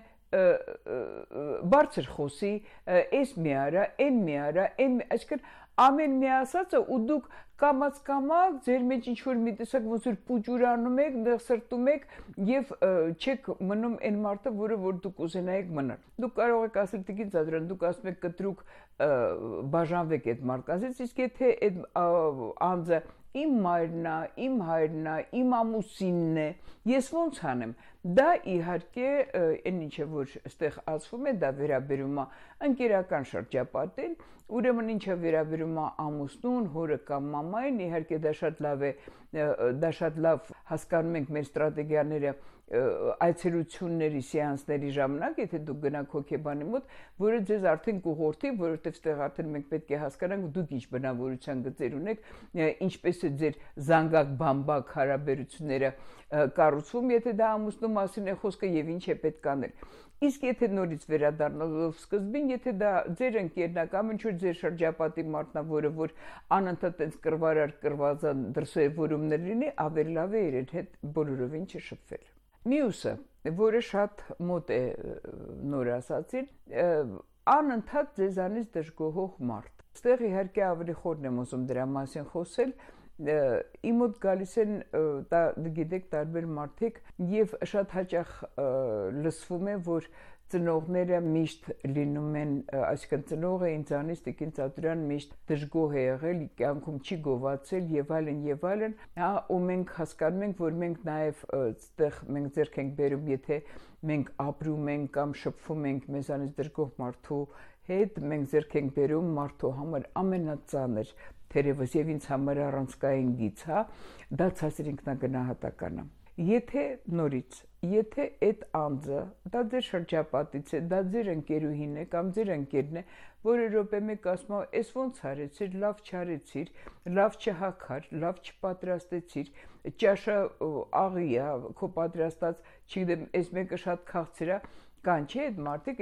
բարձր խոսի, էս մի արա, էն մի արա, այսինքն ամեն մի ասածը ու դուք կամաց-կամաց ձեր մեջ ինչ-որ մի տեսակ ոնց որ պուճուրանում եք, սրտում եք և չեք մնում այն մարդը, որը որ դուք ուզենայիք մնալ: Դուք կարող եք ասել տիկին Ծատուրյան, դուք ասում եք կտրուկ բաժանվեք այդ մարդկանցից, իսկ եթե այդ անձը իմ մայրն է, իմ հայրն է, իմ ամուսինն է, ես ոնց անեմ: Դա իհարկե այն ինչը որ այստեղ ասվում է, դա վերաբերում է ընկերական շրջապատին, ուրեմն ինչը վերաբերում է ամուսնուն, հորը կամ մամային, իհարկե դա շատ լավ է, դա շատ լավ հասկանում ենք մեր ստրատեգիաները այցելությունների սեանսների ժամանակ, եթե դուք գնաք հոգեբանի մոտ, որը ձեզ արդեն կուղղորդի, որովհետև ստեղ արդեն մենք պետք է հասկանանք դուք ինչ բնավորության գծեր ունեք, ինչպես է ձեր զանգակ-բամբակ հարաբերությունները կառուցվում, եթե դա ամուսնու մասին է խոսքը եւ ինչ է պետք անել։ Իսկ եթե նորից վերադառնալով սկզբին, եթե դա ձեր ընկերն է կամ ինչ-որ ձեր շրջապատի մարդն է, որը որ անընդհատ այս կրվարար կրվածան դրսևորումներ լինի, ավելի լավ է իրեն հետ բոլորովին չշփվել։ Մյուսը, որը շատ մոտ է նոր ասացին, անընդհատ ձեզանից դժգոհող մարդ։ Ստեղ իհարկե ավելի խորն եմ ուզում դրա մասին խոսել, իմ մոտ գալիս են գիտեք տարբեր մարդիկ եւ շատ հաճախ լսվում է, որ ծնողները միշտ լինում են, այսինքն ծնողը ինձանից Տիկին Ծատուրյան միշտ դժգոհ է եղել, կյանքում չի գովացել եւ այլն եւ այլն, հա, ու մենք հասկանում ենք, որ մենք նաեւ այդտեղ մենք ձեռք ենք բերում, եթե մենք ապրում ենք կամ շփվում ենք մեզանից դժգոհ մարդու հետ, մենք ձեռք ենք բերում մարդու համար ամենածանր թերևս եւ ինձ համար առանցքային գիծ, հա, դա ցածր ինքնագնահատականը։ Եթե նորից, եթե այդ անձը, դա ձեր շրջապատից է, դա ձեր ընկերուհին է կամ ձեր ընկերն է, որը րոպե մեկ ասում է, «Էս ոնց արեցիր, լավ չարեցիր, լավ չհագար, լավ չպատրաստեցիր, ճաշը աղի է, քո պատրաստած, չգիտեմ, էս մեկը շատ քաղցր է», կան չէ այդ մարդիկ,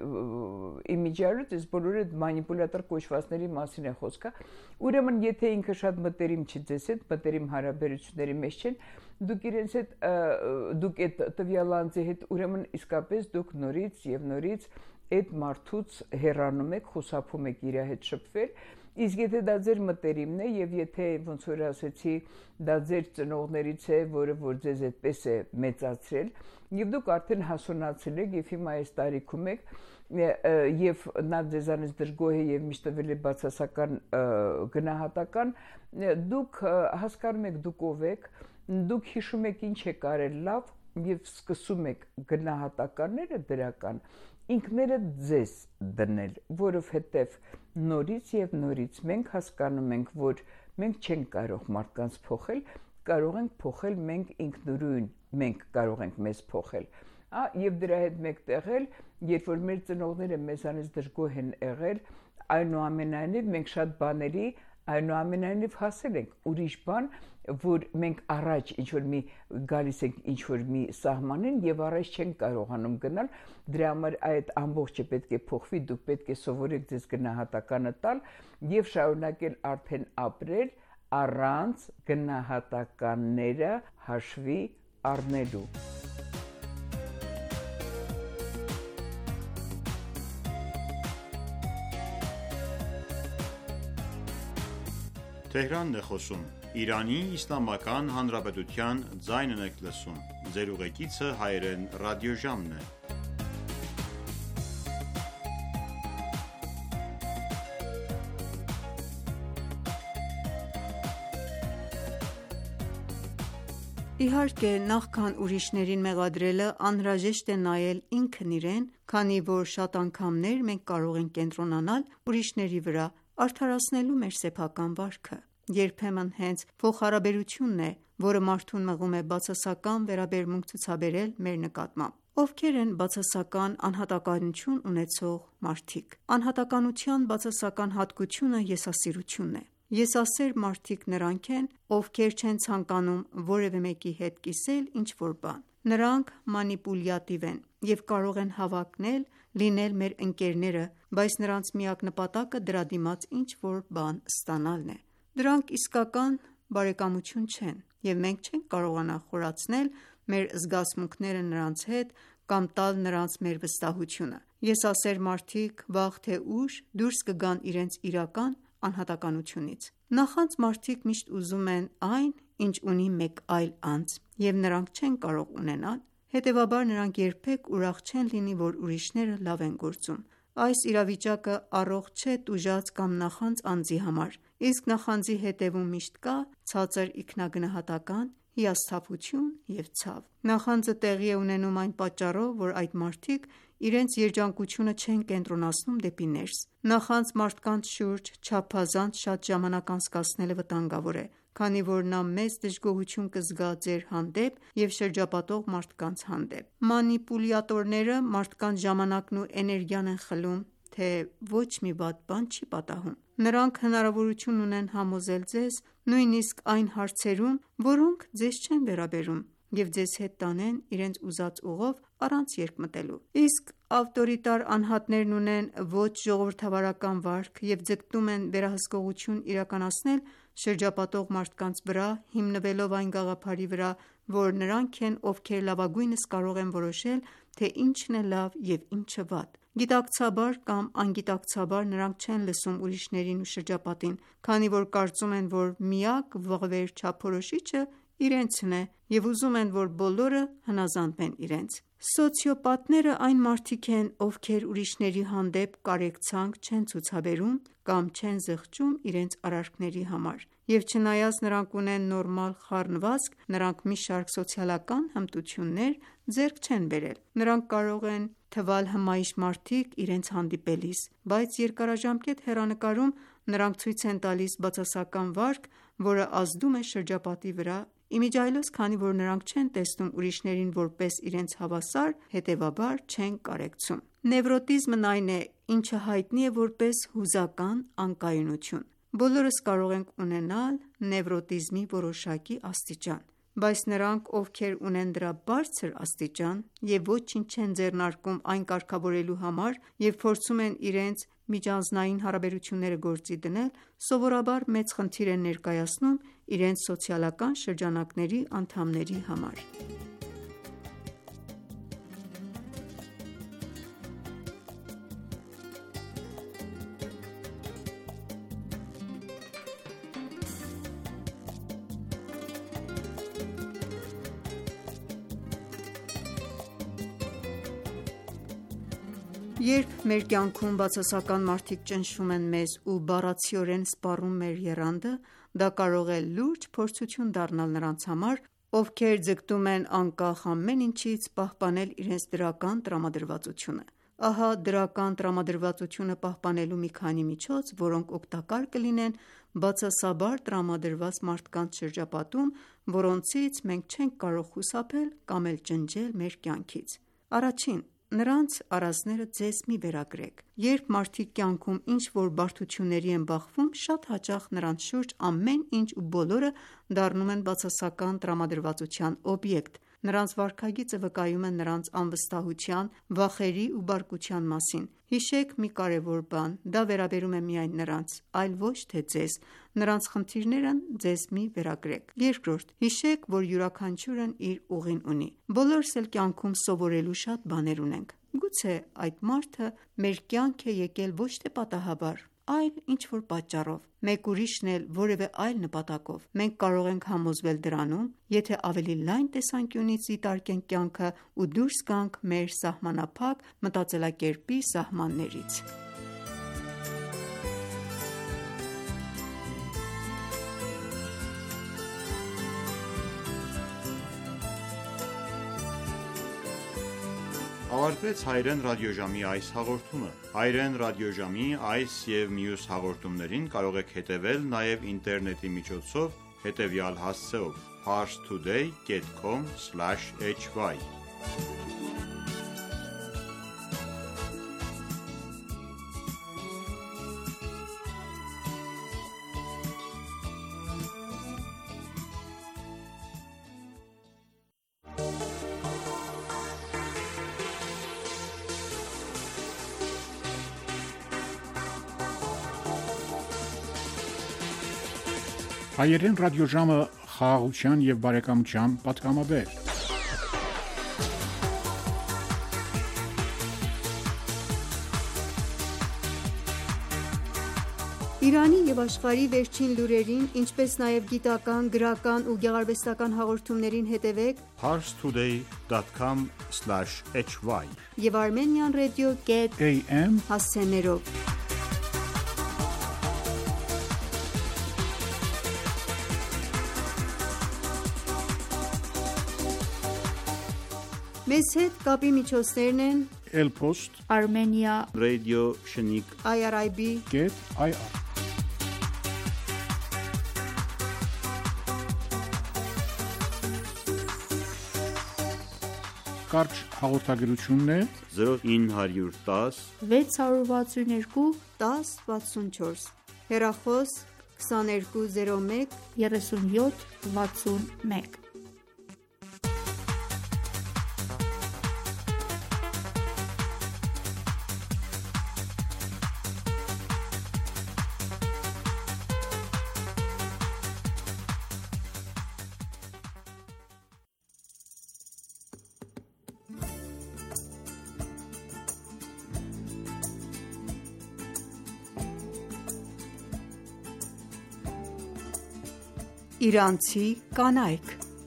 իմիջիալուց այս բոլորը մանիպուլատոր կոչվածների մասին է խոսքը, ուրեմն եթե ինքը շատ մտերիմ չի ձեզ հետ, մտերիմ հարաբերությունների մեջ չեն, դուք իրենց հետ, դուք այդ տվյալ անձի հետ, ուրեմն իսկապես դուք նորից եւ նորից այդ մարդուց հեռանում եք, խուսափում եք իր հետ շփվել, իսկ եթե դա ձեր մտերիմն է եւ եթե ոնց որ ասեցի, դա ձեր ծնողներից է, որը որ ձեզ այդպես է մեծացրել, եւ դուք արդեն հասունացել եք եւ հիմա այս տարիքում եք եւ նա ձեզանից դժգոհ է եւ միշտ տվել է բացասական գնահատական, դուք հասկանում եք դուք ով եք, դուք հիշում եք ինչ եք արել լավ եւ սկսում եք գնահատականները դրական ինքներդ ձեզ դնել, որովհետև նորից եւ նորից մենք հասկանում ենք, որ մենք չենք կարող մարդկանց փոխել, կարող ենք փոխել մենք ինքնուրույն, մենք կարող ենք մեզ փոխել։ Ա եւ դրա հետ մեկտեղել, երբ որ մեր ծնողները մեզանից դժգոհ են եղել, այնուամենայնիվ մենք շատ բաների այնուամենայնիվ հասել ենք ուրիշ բան, որ մենք առաջ ինչ-որ մի գալիս ենք ինչ-որ մի սահմանին եւ առաջ չենք կարողանում գնալ, դրա համար այդ ամբողջը պետք է փոխվի, դուք պետք է սովորեք ձեզ գնահատականը տալ եւ շարունակել արդեն ապրել առանց գնահատականները հաշվի առնելու։ Թեհրանն է խոսում Իրանի Իսլամական Հանրապետության ձայնն եք լսում, ձեր ուղեկիցը հայերեն ռադիոժամն է։ Իհարկե, նախքան ուրիշներին մեղադրելը անհրաժեշտ է նայել ինքն իրեն, քանի որ շատ անգամներ մենք կարող ենք կենտրոնանալ ուրիշների վրա, արդարացնելու մեր սեփական վարքը։ Երբեմն հենց փոխհարաբերությունն է, որը մարդուն մղում է բացասական վերաբերմունք ցուցաբերել մեր նկատմամբ։ Ովքեր են բացասական անհատականություն ունեցող մարդիկ։ Անհատականության բացասական հատկությունը եսասիրությունն է։ Եսասեր մարդիկ նրանք են, ովքեր չեն ցանկանում որևէ մեկի հետ կիսել ինչ-որ բան։ Նրանք մանիպուլյատիվ են եւ կարող են հավակնել լինել մեր ընկերները, բայց նրանց միակ նպատակը դրա դիմաց ինչ-որ բան ստանալն է։ Դրանք իսկական բարեկամություն չեն եւ մենք չենք կարողանա խորացնել մեր զգացմունքները նրանց հետ կամ տալ նրանց մեր վստահությունը։ Եսասեր մարդիկ վաղ թե ուշ դուրս կգան իրենց իրական անհատականությունից։ Նախանց մարդիկ միշտ ուզում են այն, ինչ ունի մեկ այլ անձ, եւ նրանք չեն կարող ունենալ, հետեւաբար նրանք երբեք ուրախ չեն լինի, որ ուրիշները լավ են գործում։ Այս իրավիճակը առողջ չէ տուժած կամ նախանձ անձի համար, իսկ նախանձի հետևում միշտ կա ցածր ինքնագնահատական, հիասթափություն եւ ցավ։ Նախանձը տեղի է ունենում այն պատճառով, որ այդ մարդիկ իրենց երջանկությունը չեն կենտրոնացնում դեպի ներս։ Նախանձ մարդկանց շուրջ չափազանց շատ ժամանակ անցկացնելը վտանգավոր է։ քանի որ նա մեծ դժգոհություն կզգա ձեր հանդեպ և շրջապատող մարդկանց հանդեպ: Մանիպուլյատորները մարդկանց ժամանակն ու էներգիան են խլում, թե ոչ մի վատ բան չի պատահում: Նրանք հնարավորություն ունեն համոզել ձեզ նույնիսկ այն հարցերում, որոնք ձեզ չեն վերաբերում և ձեզ հետ տանեն իրենց ուզած ուղով առանց երկմտելու: Իսկ ավտորիտար անհատներն ունեն ոչ ժողովրդավարական վարք և ձգտում են վերահսկողություն իրականացնել շրջապատող մարդկանց վրա, հիմնվելով այն գաղափարի վրա, որ նրանք են, ովքեր լավագույնս կարող են որոշել, թե ինչն է լավ և ինչը վատ: Գիտակցաբար կամ անգիտակցաբար նրանք չեն լսում ուրիշներին ու շրջապատին, քանի որ կարծում են, որ միակ վղվեր չափորոշիչը իրենցն է և ուզում են, որ բոլորը հնազանդվեն իրենց: Սոցիոպատները այն մարդիկ են, ովքեր ուրիշների հանդեպ կարեկցանք չեն ցուցաբերում կամ չեն զղջում իրենց արարքների համար: Եվ չնայած նրանք ունեն նորմալ խառնվածք, նրանք մի շարք սոցիալական հմտություններ ձեռք չեն բերել: Նրանք կարող են թվալ հմայիչ մարդիկ իրենց հանդիպելիս, բայց երկարաժամկետ հեռանկարում նրանք ցույց են տալիս բացասական վարք, որը ազդում է շրջապատի վրա: Իմիջիայլոց քանի որ նրանք չեն տեսնում ուրիշներին որպես իրենց հավասար, հետևաբար չեն կարեկցում: Նևրոտիզմն այն է, ինչը հայտնի է որպես հուզական անկայունություն: Բոլորս կարող ենք ունենալ նևրոտիզմի որոշակի աստիճան: Բայց նրանք, ովքեր ունեն դրա բարձր աստիճան և ոչինչ չեն ձեռնարկում այն կարգավորելու համար և փորձում են իրենց միջանձնային հարաբերությունները գործի դնել, սովորաբար մեծ խնդիր են ներկայացնում իրենց սոցիալական շրջանակների անդամների համար: Երբ մեր կյանքում բացասական մարդիկ ճնշում են մեզ ու բառացիորեն սպառում մեր եռանդը, դա կարող է լուրջ փորձություն դառնալ նրանց համար, ովքեր ձգտում են անկախ ամեն ինչից պահպանել իրենց դրական տրամադրվածությունը: Ահա դրական տրամադրվածությունը պահպանելու մի քանի միջոց, որոնք օգտակար կլինեն բացասաբար տրամադրված մարդկանց շրջապատում, որոնցից մենք չենք կարող խուսափել կամ էլ ջնջել մեր կյանքից: Առաջին՝ նրանց արածները ձեզ մի վերագրեք: Երբ մարդիկ կյանքում ինչ-որ բարդությունների են բախվում, շատ հաճախ նրանց շուրջ ամեն ինչ ու բոլորը դառնում են բացասական տրամադրվածության օբյեկտ: Նրանց վարքագիծը վկայում է նրանց անվստահության, վախերի ու բարկության մասին: Հիշեք մի կարևոր բան, դա վերաբերում է միայն նրանց, այլ ոչ թե ձեզ: Նրանց խնդիրներն ձեզ մի վերագրեք: Երկրորդ՝ հիշեք, որ յուրաքանչյուրն իր ուղին ունի: Բոլորս էլ կյանքում սովորելու շատ բաներ ունենք: Գուցե այդ մարդը մեր կյանք է եկել ոչ թե պատահաբար, այլ ինչ-որ պատճառով: Մեկ ուրիշն էլ որևէ այլ նպատակով: Մենք կարող ենք համոզվել դրանում, եթե ավելի լայն տեսանկյունից դիտարկենք կյանքը ու դուրս գանք մեր սահմանափակ մտածելակերպի սահմաններից: Ավարտվեց հայերեն ռադիոժամի այս հաղորդումը: Հայերեն ռադիոժամի այս և մյուս հաղորդումներին կարող եք հետևել նաև ինտերնետի միջոցով հետևյալ հասցեով՝ parstoday dot com slash h y: Հայերեն ռադիոժամը խաղաղության և բարեկամության պատգամաբեր: Իրանի և աշխարհի վերջին լուրերին, ինչպես նաև գիտական, գրական ու գեղարվեստական հաղորդումներին հետևեք parstoday dot com slash h y և armenian radio dot a m հասցեներով: Մեզ հետ կապի միջոցներն են Elpost Armenia Radio Shnik I R I B dot I R Կարճ հաղորդագրությունն է զրո ինը տաս վեց վաթսուն երկու դաս վաթսուն չորս, հեռախոս քսաներկու զիրո մեկ երեսունյոթ վաթսուն մեկ։ Իրանցի կանայք։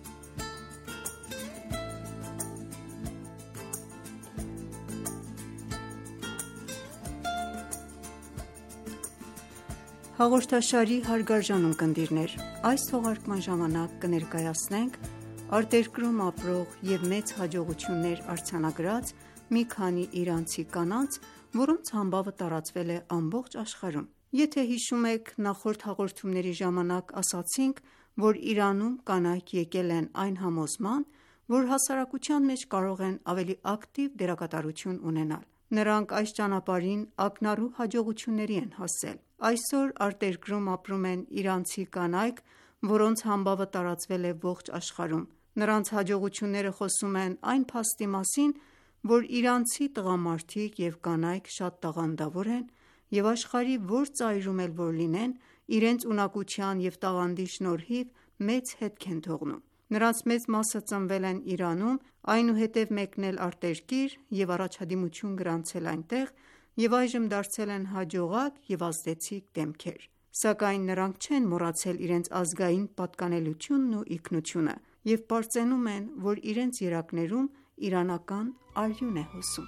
Հաղորդաշարի հարգարժան ունկնդիրներ, այս թողարկման ժամանակ կներկայացնենք արտերկրում ապրող և մեծ հաջողություններ արձանագրած մի քանի իրանցի կանանց, որոնց համբավը տարածվել է ամբողջ աշխարհում։ Եթե հիշում եք, նախորդ հաղորդումների ժամանակ ասացինք, որ Իրանում կանայք եկել են այն համոզման, որ հասարակության մեջ կարող են ավելի ակտիվ դերակատարություն ունենալ։ Նրանք այս ճանապարհին ակնառու հաջողությունների են հասել։ Այսօր արտերկրում ապրում են իրանցի կանայք, որոնց համբավը տարածվել է ողջ աշխարհում։ Նրանց հաջողությունները խոսում են այն փաստի մասին, որ իրանցի տղամարդիկ և կանայք շատ տաղանդավոր են և աշխարհի որ ծայրում էլ որ լինեն, իրենց ունակության և տաղանդի շնորհիվ մեծ հետք են թողնում։ Նրանց մեծ մասը ծնվել են Իրանում, այնուհետև մեկնել արտերկիր և առաջադիմություն գրանցել այնտեղ և այժմ դարձել են հաջողակ և ազդեցիկ դեմքեր։ Սակայն նրանք չեն մոռացել իրենց ազգային պատկանելությունն ու ինքնությունը և պարծենում են, որ իրենց երակներում իրանական արյուն է հոսում։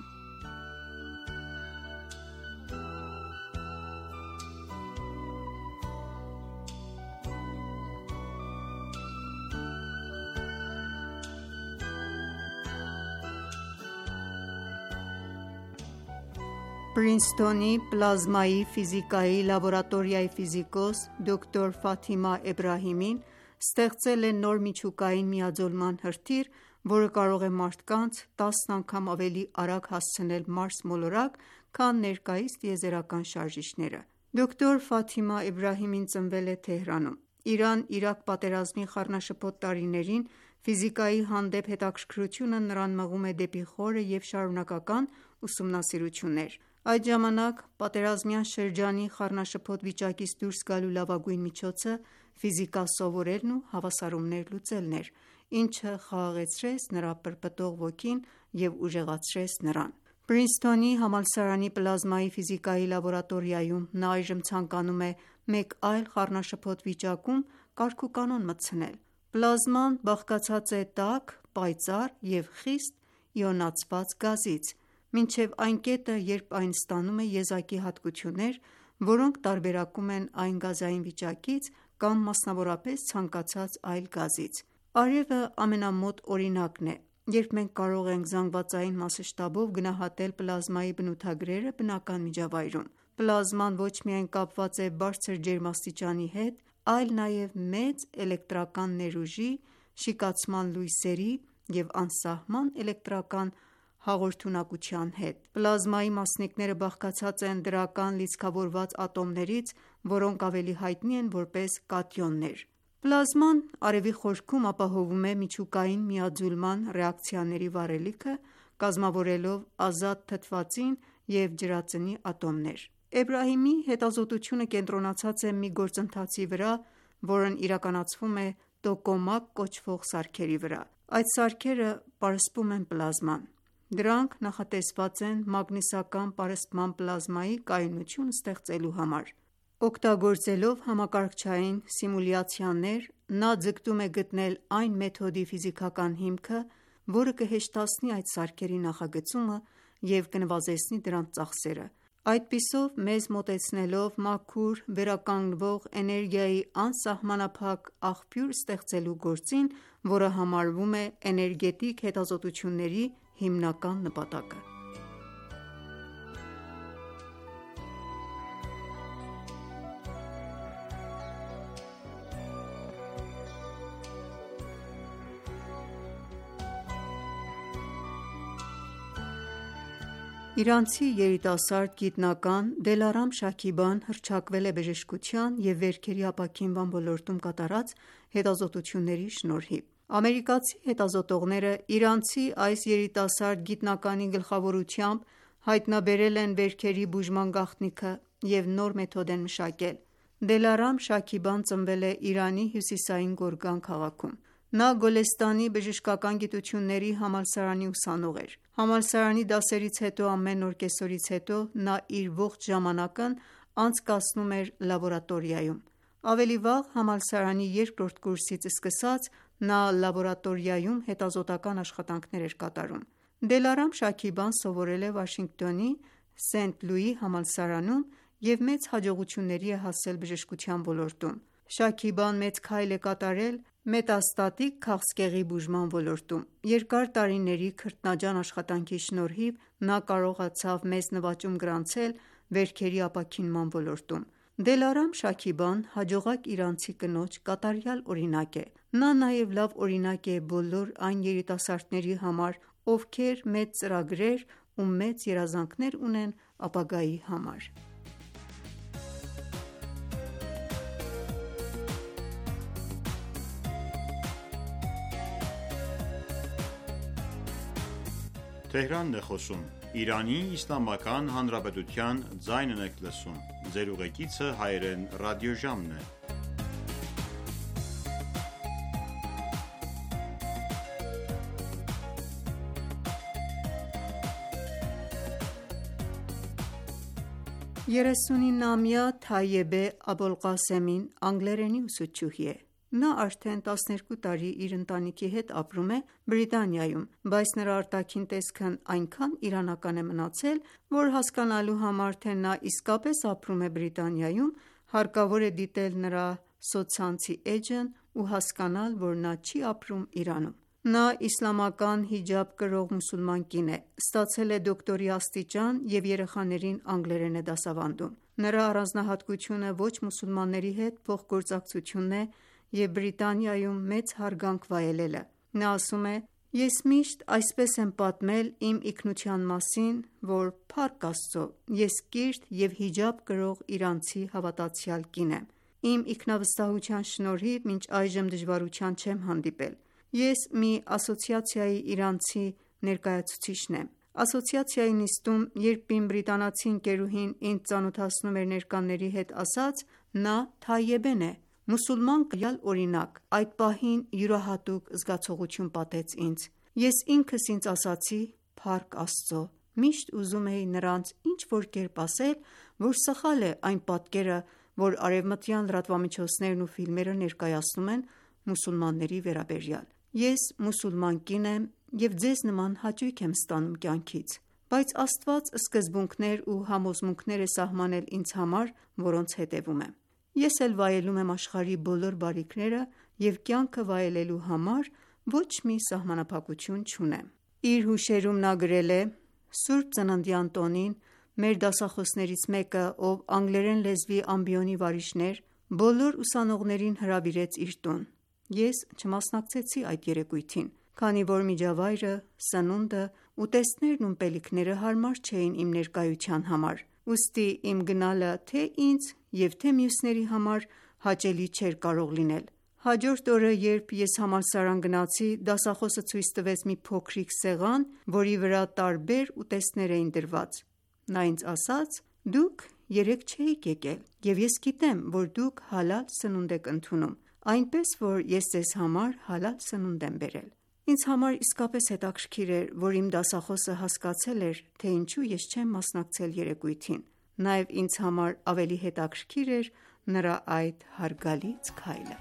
Պրինսթոնի պլազմայի ֆիզիկայի լաբորատորիայի ֆիզիկոս դոկտոր Ֆաթիմա Էբրահիմին ստեղծել է նոր միջուկային միաձուլման հրթիռ, որը կարող է մարդկանց տասն անգամ ավելի արագ հասցնել Մարս մոլորակ, քան ներկայիս տիեզերական շարժիչները։ Դոկտոր Ֆաթիմա Էբրահիմին ծնվել է Թեհրանում։ Իրան-Իրաք պատերազմի խառնաշփոթ տարիներին ֆիզիկայի հանդեպ հետաքրքրությունը նրան մղում է դեպի խորը և շարունակական ուսումնասիրություններ։ Այդ ժամանակ պատերազմյան շրջանի խառնաշփոթ վիճակից դուրս գալու լավագույն միջոցը ֆիզիկա սովորելն ու հավասարումներ լուծելն էր, ինչը խաղաղեցրեց նրա պրպտող ոգին և ուժեղացրեց նրան։ Պրինսթոնի համալսարանի պլազմայի ֆիզիկայի լաբորատորիայում նա այժմ ցանկանում է մեկ այլ խառնաշփոթ վիճակում կարգուկանոն մտցնել։ Պլազման բաղկացած է տաք, պայծառ և խիստ իոնացված գազից, մինչև այն կետը, երբ այն ստանում է եզակի հատկություններ, որոնք տարբերակում են այն գազային վիճակից կամ մասնավորապես ցանկացած այլ գազից։ Արևը ամենամոտ օրինակն է, երբ մենք կարող ենք զանգվածային մասշտաբով գնահատել պլազմայի բնութագրերը բնական միջավայրում։ Պլազման ոչ միայն կապված է բարձր ջերմաստիճանի հետ, այլ նաև մեծ էլեկտրական ներուժի, շիկացման լույսերի և անսահման էլեկտրական հաղորդունակության հետ։ Պլազմայի մասնիկները բաղկացած են դրական լիցքավորված ատոմներից, որոնք ավելի հայտնի են որպես կատիոններ։ Պլազման արևի խորքում ապահովում է միջուկային միաձուլման ռեակցիաների վառելիքը, կազմավորելով ազատ թթվածին և ջրածնի ատոմներ։ Էբրահիմի հետազոտությունը կենտրոնացած է մի գործընթացի վրա, որն իրականացվում է տոկոմակ կոչվող սարքերի վրա։ Այդ սարքերը պարսպում են պլազման։ Դրանք նախատեսված են մագնիսական պարսպման պլազմայի կայունություն ստեղծելու համար։ Օգտագործելով համակարգչային սիմուլյացիաներ, նա ձգտում է գտնել այն մեթոդի ֆիզիկական հիմքը, որը կհեշտացնի այդ սարքերի նախագծումը և կնվազեցնի դրանց ծախսերը, այդպիսով մեզ մոտեցնելով մաքուր, վերականգնվող էներգիայի անսահմանափակ աղբյուր ստեղծելու գործին, որը համարվում է էներգետիկ հետազոտությունների հիմնական նպատակը։ Իրանցի երիտասարդ գիտնական Դելարամ Շաքիբան հռչակվել է բժշկության և վերքերի ապաքինման ոլորտում կատարած հետազոտությունների շնորհիվ: Ամերիկացի հետազոտողները իրանցի այս երիտասարդ գիտնականի գլխավորությամբ հայտնաբերել են վերքերի բուժման գաղտնիքը և նոր մեթոդ են մշակել: Դելարամ Շաքիբան ծնվել է Իրանի հյուսիսային Գորգան քաղաքում: Նա Գոլեստանի բժշկական գիտությունների համալսարանի ուսանող էր: Համալսարանի դասերից հետո ամեն օր կեսօրից հետո նա իր ողջ ժամանակն անցկացնում էր լաբորատորիայում: Ավելի վաղ համալսարանի երկրորդ կուրսից սկսած նա լաբորատորիայում հետազոտական աշխատանքներ էր կատարում: Դելարամ Շաքիբան սովորել է Վաշինգտոնի Սենթ Լուի համալսարանում և մեծ հաջողությունների է հասել բժշկության ոլորտում: Շաքիբան մեծ քայլ է կատարել մետաստատիկ քաղցկեղի բուժման ոլորտում: Երկար տարիների քրտնաջան աշխատանքի շնորհիվ նա կարողացավ մեծ նվաճում գրանցել վերքերի ապաքինման ոլորտում: Դելարամ Շաքիբան հաջողակ իրանցի կնոջ կատարյալ օրինակ է: Նա նաև լավ օրինակ է բոլոր այն երիտասարդների համար, ովքեր մեծ ծրագրեր ու մեծ երազանքներ ունեն ապագայի համար: երեսունինամյա Թայեբե Աբոլղասեմին անգլերենի ուսուցչուհի է: Նա արդեն տասներկու տարի իր ընտանիքի հետ ապրում է Բրիտանիայում, բայց նրա արտաքին տեսքն այնքան իրանական է մնացել, որ հասկանալու համար, թե նա իսկապես ապրում է Բրիտանիայում, հարկավոր է դիտել նրա սոցցանցի էջն ու հասկանալ, որ նա չի ապրում Իրանում: Նա իսլամական հիջաբ կրող մուսուլման կին է, ստացել է դոկտորի աստիճան և երեխաներին անգլերեն է դասավանդում: Նրա առանձնահատկությունը ոչ մուսուլմանների հետ փոխգործակցությունն է և Բրիտանիայում մեծ հարգանք վայելելը: Նա ասում է. «Ես միշտ այսպես եմ պատմել իմ ինքնության մասին, որ փառք Աստծո, ես կիրթ և հիջաբ կրող իրանցի հավատացյալ կին եմ: Իմ ինքնավստահության շնորհիվ մինչ այժմ դժվարության չեմ հանդիպել: Ես մի ասոցիացիայի իրանցի ներկայացուցիչն եմ: Ասոցիացիայի նիստում, երբ իմ բրիտանացի ընկերուհին ինձ ծանոթացնում էր ներկաների հետ, ասաց. «Նա Թայեբեն է, մուսուլման կատարյալ օրինակ»: Այդ պահին յուրահատուկ զգացողություն պատեց ինձ: Ես ինքս ինձ ասացի. «Փառք Աստծո»: Միշտ ուզում էի նրանց ինչ-որ կերպ ասել, որ սխալ է այն պատկերը, որ արևմտյան լրատվամիջոցներն ու ֆիլմերը ներկայացնում են մուսուլմանների վերաբերյալ: Ես մուսուլման կին եմ և ձեզ նման հաճույք եմ ստանում կյանքից: Բայց Աստված սկզբունքներ ու համոզմունքներ է սահմանել ինձ համար, որոնց հետևում եմ: Ես էլ վայելում եմ աշխարհի բոլոր բարիքները և կյանքը վայելելու համար ոչ մի սահմանափակություն չունեմ: Իր հուշերում նա գրել է. «Սուրբ ծննդյան տոնին մեր դասախոսներից մեկը, ով անգլերեն լեզվի ամբիոնի վարիչն էր, բոլոր ուսանողներին հրավիրեց իր տուն: Ես չմասնակցեցի այդ երեկույթին, քանի որ միջավայրը, սնունդը, ուտեստներն ու ըմպելիքները հարմար չէին իմ ներկայության համար, ուստի իմ գնալը թե ինձ և թե մյուսների համար հաճելի չէր կարող լինել: Հաջորդ օրը երբ ես համալսարան գնացի, դասախոսը ցույց տվեց մի փոքրիկ սեղան, որի վրա տարբեր ուտեստներ էին դրված: Նա ինձ ասաց. «Դուք երեկ չէիք եկել և ես գիտեմ, որ դուք հալալ սնունդ եք ընդունում, այնպես որ ես ձեզ համար հալալ սնունդ եմ բերել»: Ինձ համար իսկապես հետաքրքիր էր, որ իմ դասախոսը հասկացել էր, թե ինչու ես չեմ մասնակցել երեկույթին: Նաև ինձ համար ավելի հետաքրքիր էր նրա այդ հարգալից քայլը: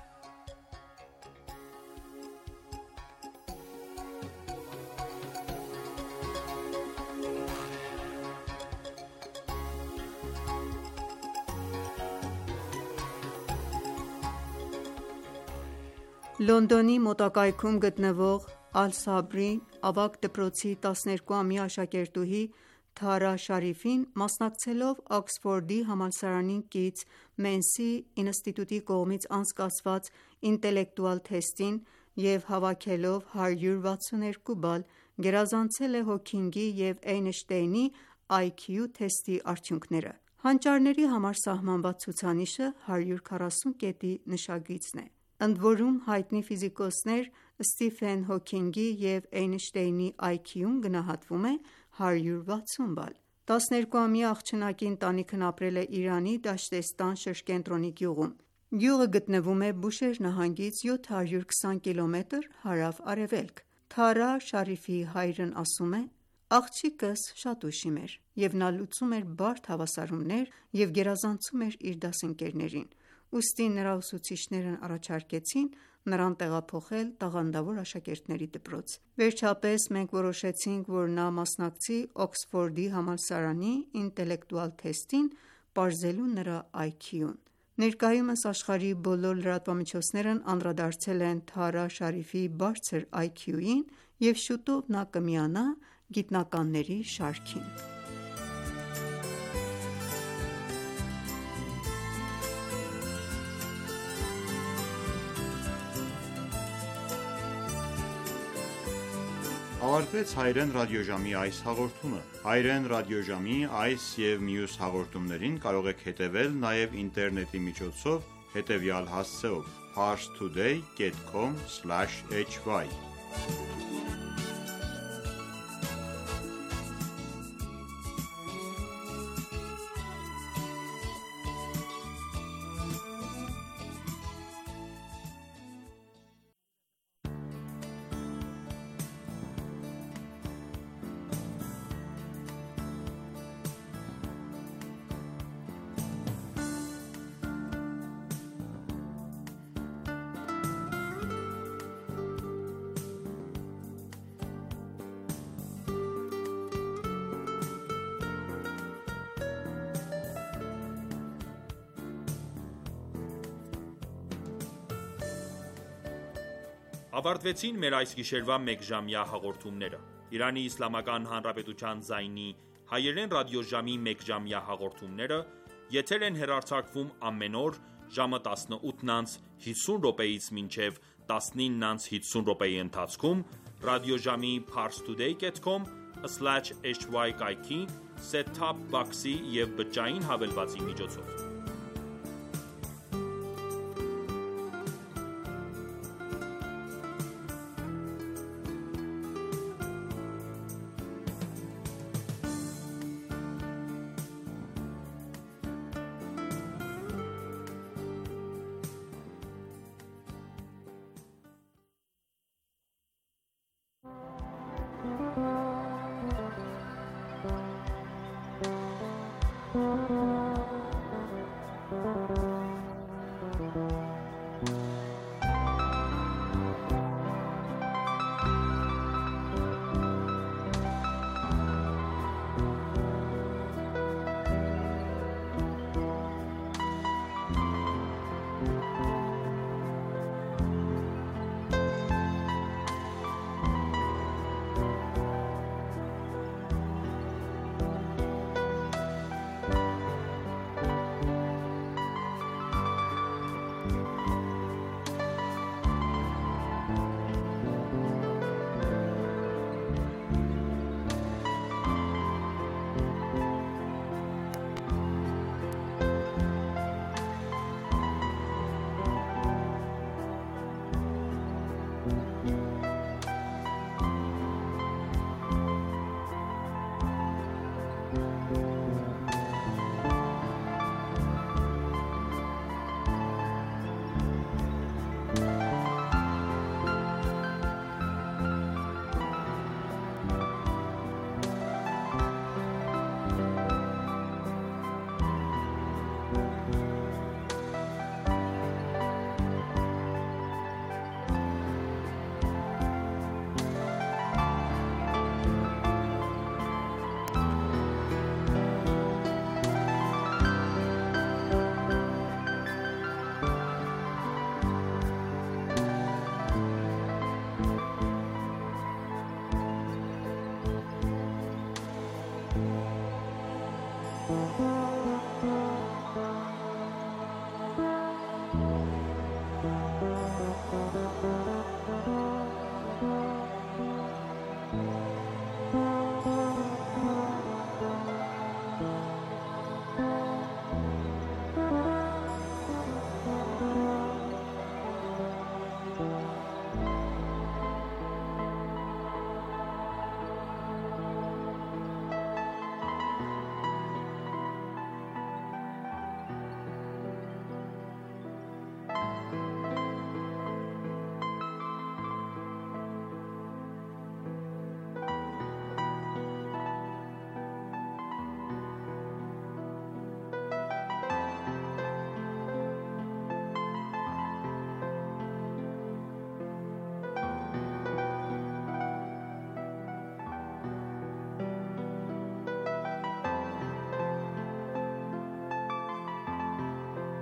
Լոնդոնի մոտակայքում գտնվող Ալ-Սաբրի ավագ դպրոցի տասներկուամյա աշակերտուհի Թարա Շարիֆին, մասնակցելով Օքսֆորդի համալսարանի կից Մենսի ինստիտուտի կողմից անցկացված ինտելեկտուալ թեստին և հավաքելով հարյուր վաթսուններկու բալ, գերազանցել է Հոքինգի և Էյնշտեյնի այ քյու թեստի արդյունքները։ Հանճարների համար սահմանված ցուցանիշը հարյուր քառասուն կետի նշագիծն է, ընդ որում հայտնի ֆիզիկոսներ Սթիֆեն Հոքինգի և Էյնշտեյնի այ քյուն գնահատվում է հարյուր վաթսուն բալ։ տասներկուամյա աղջնակի ընտանիքն ապրել է Իրանի Դաշտեստան շրջկենտրոնի գյուղում։ Գյուղը գտնվում է Բուշեհր նահանգից յոթ հարյուր քսան կիլոմետր հարավ-արևելք։ Թարա Շարիֆիի հայրն ասում է. «Աղջիկս շատ ուշիմ էր, և նա լուծում էր բարդ հավասարումներ և գերազանցում էր իր դասընկերներին, ուստի նրա ուսուցիչներն առաջարկեցին նրան տեղափոխել տաղանդավոր աշակերտների դպրոց։ Վերջապես մենք որոշեցինք, որ նա մասնակցի Օքսֆորդի համալսարանի ինտելեկտուալ թեստին՝ պարզելու նրա այ քյուն»։ Ներկայումս աշխարհի բոլոր լրատվամիջոցներն անդրադարձել են Թարա Շարիֆիի բարձր այ քյուին և շուտով նա կմիանա գիտնականների շարքին։ Ավարտվեց հայերեն ռադիոժամի այս հաղորդումը։ Հայերեն ռադիոժամի այս և մյուս հաղորդումներին կարող եք հետևել նաև ինտերնետի միջոցով հետևյալ հասցեով՝ parstoday dot com slash h y Ավարտվեցին մեր այս գիշերվա մեկժամյա հաղորդումները։ Իրանի Իսլամական Հանրապետության ձայնի հայերեն ռադիոժամի մեկժամյա հաղորդումները եթեր են հեռարձակվում ամեն օր ժամը տասնութ հիսուն րոպեից մինչև տասնինը հիսուն րոպեի ընթացքում ռադիոժամի parstoday dot com slash h y կայքի set top box-ի և բջջային հավելվածի միջոցով։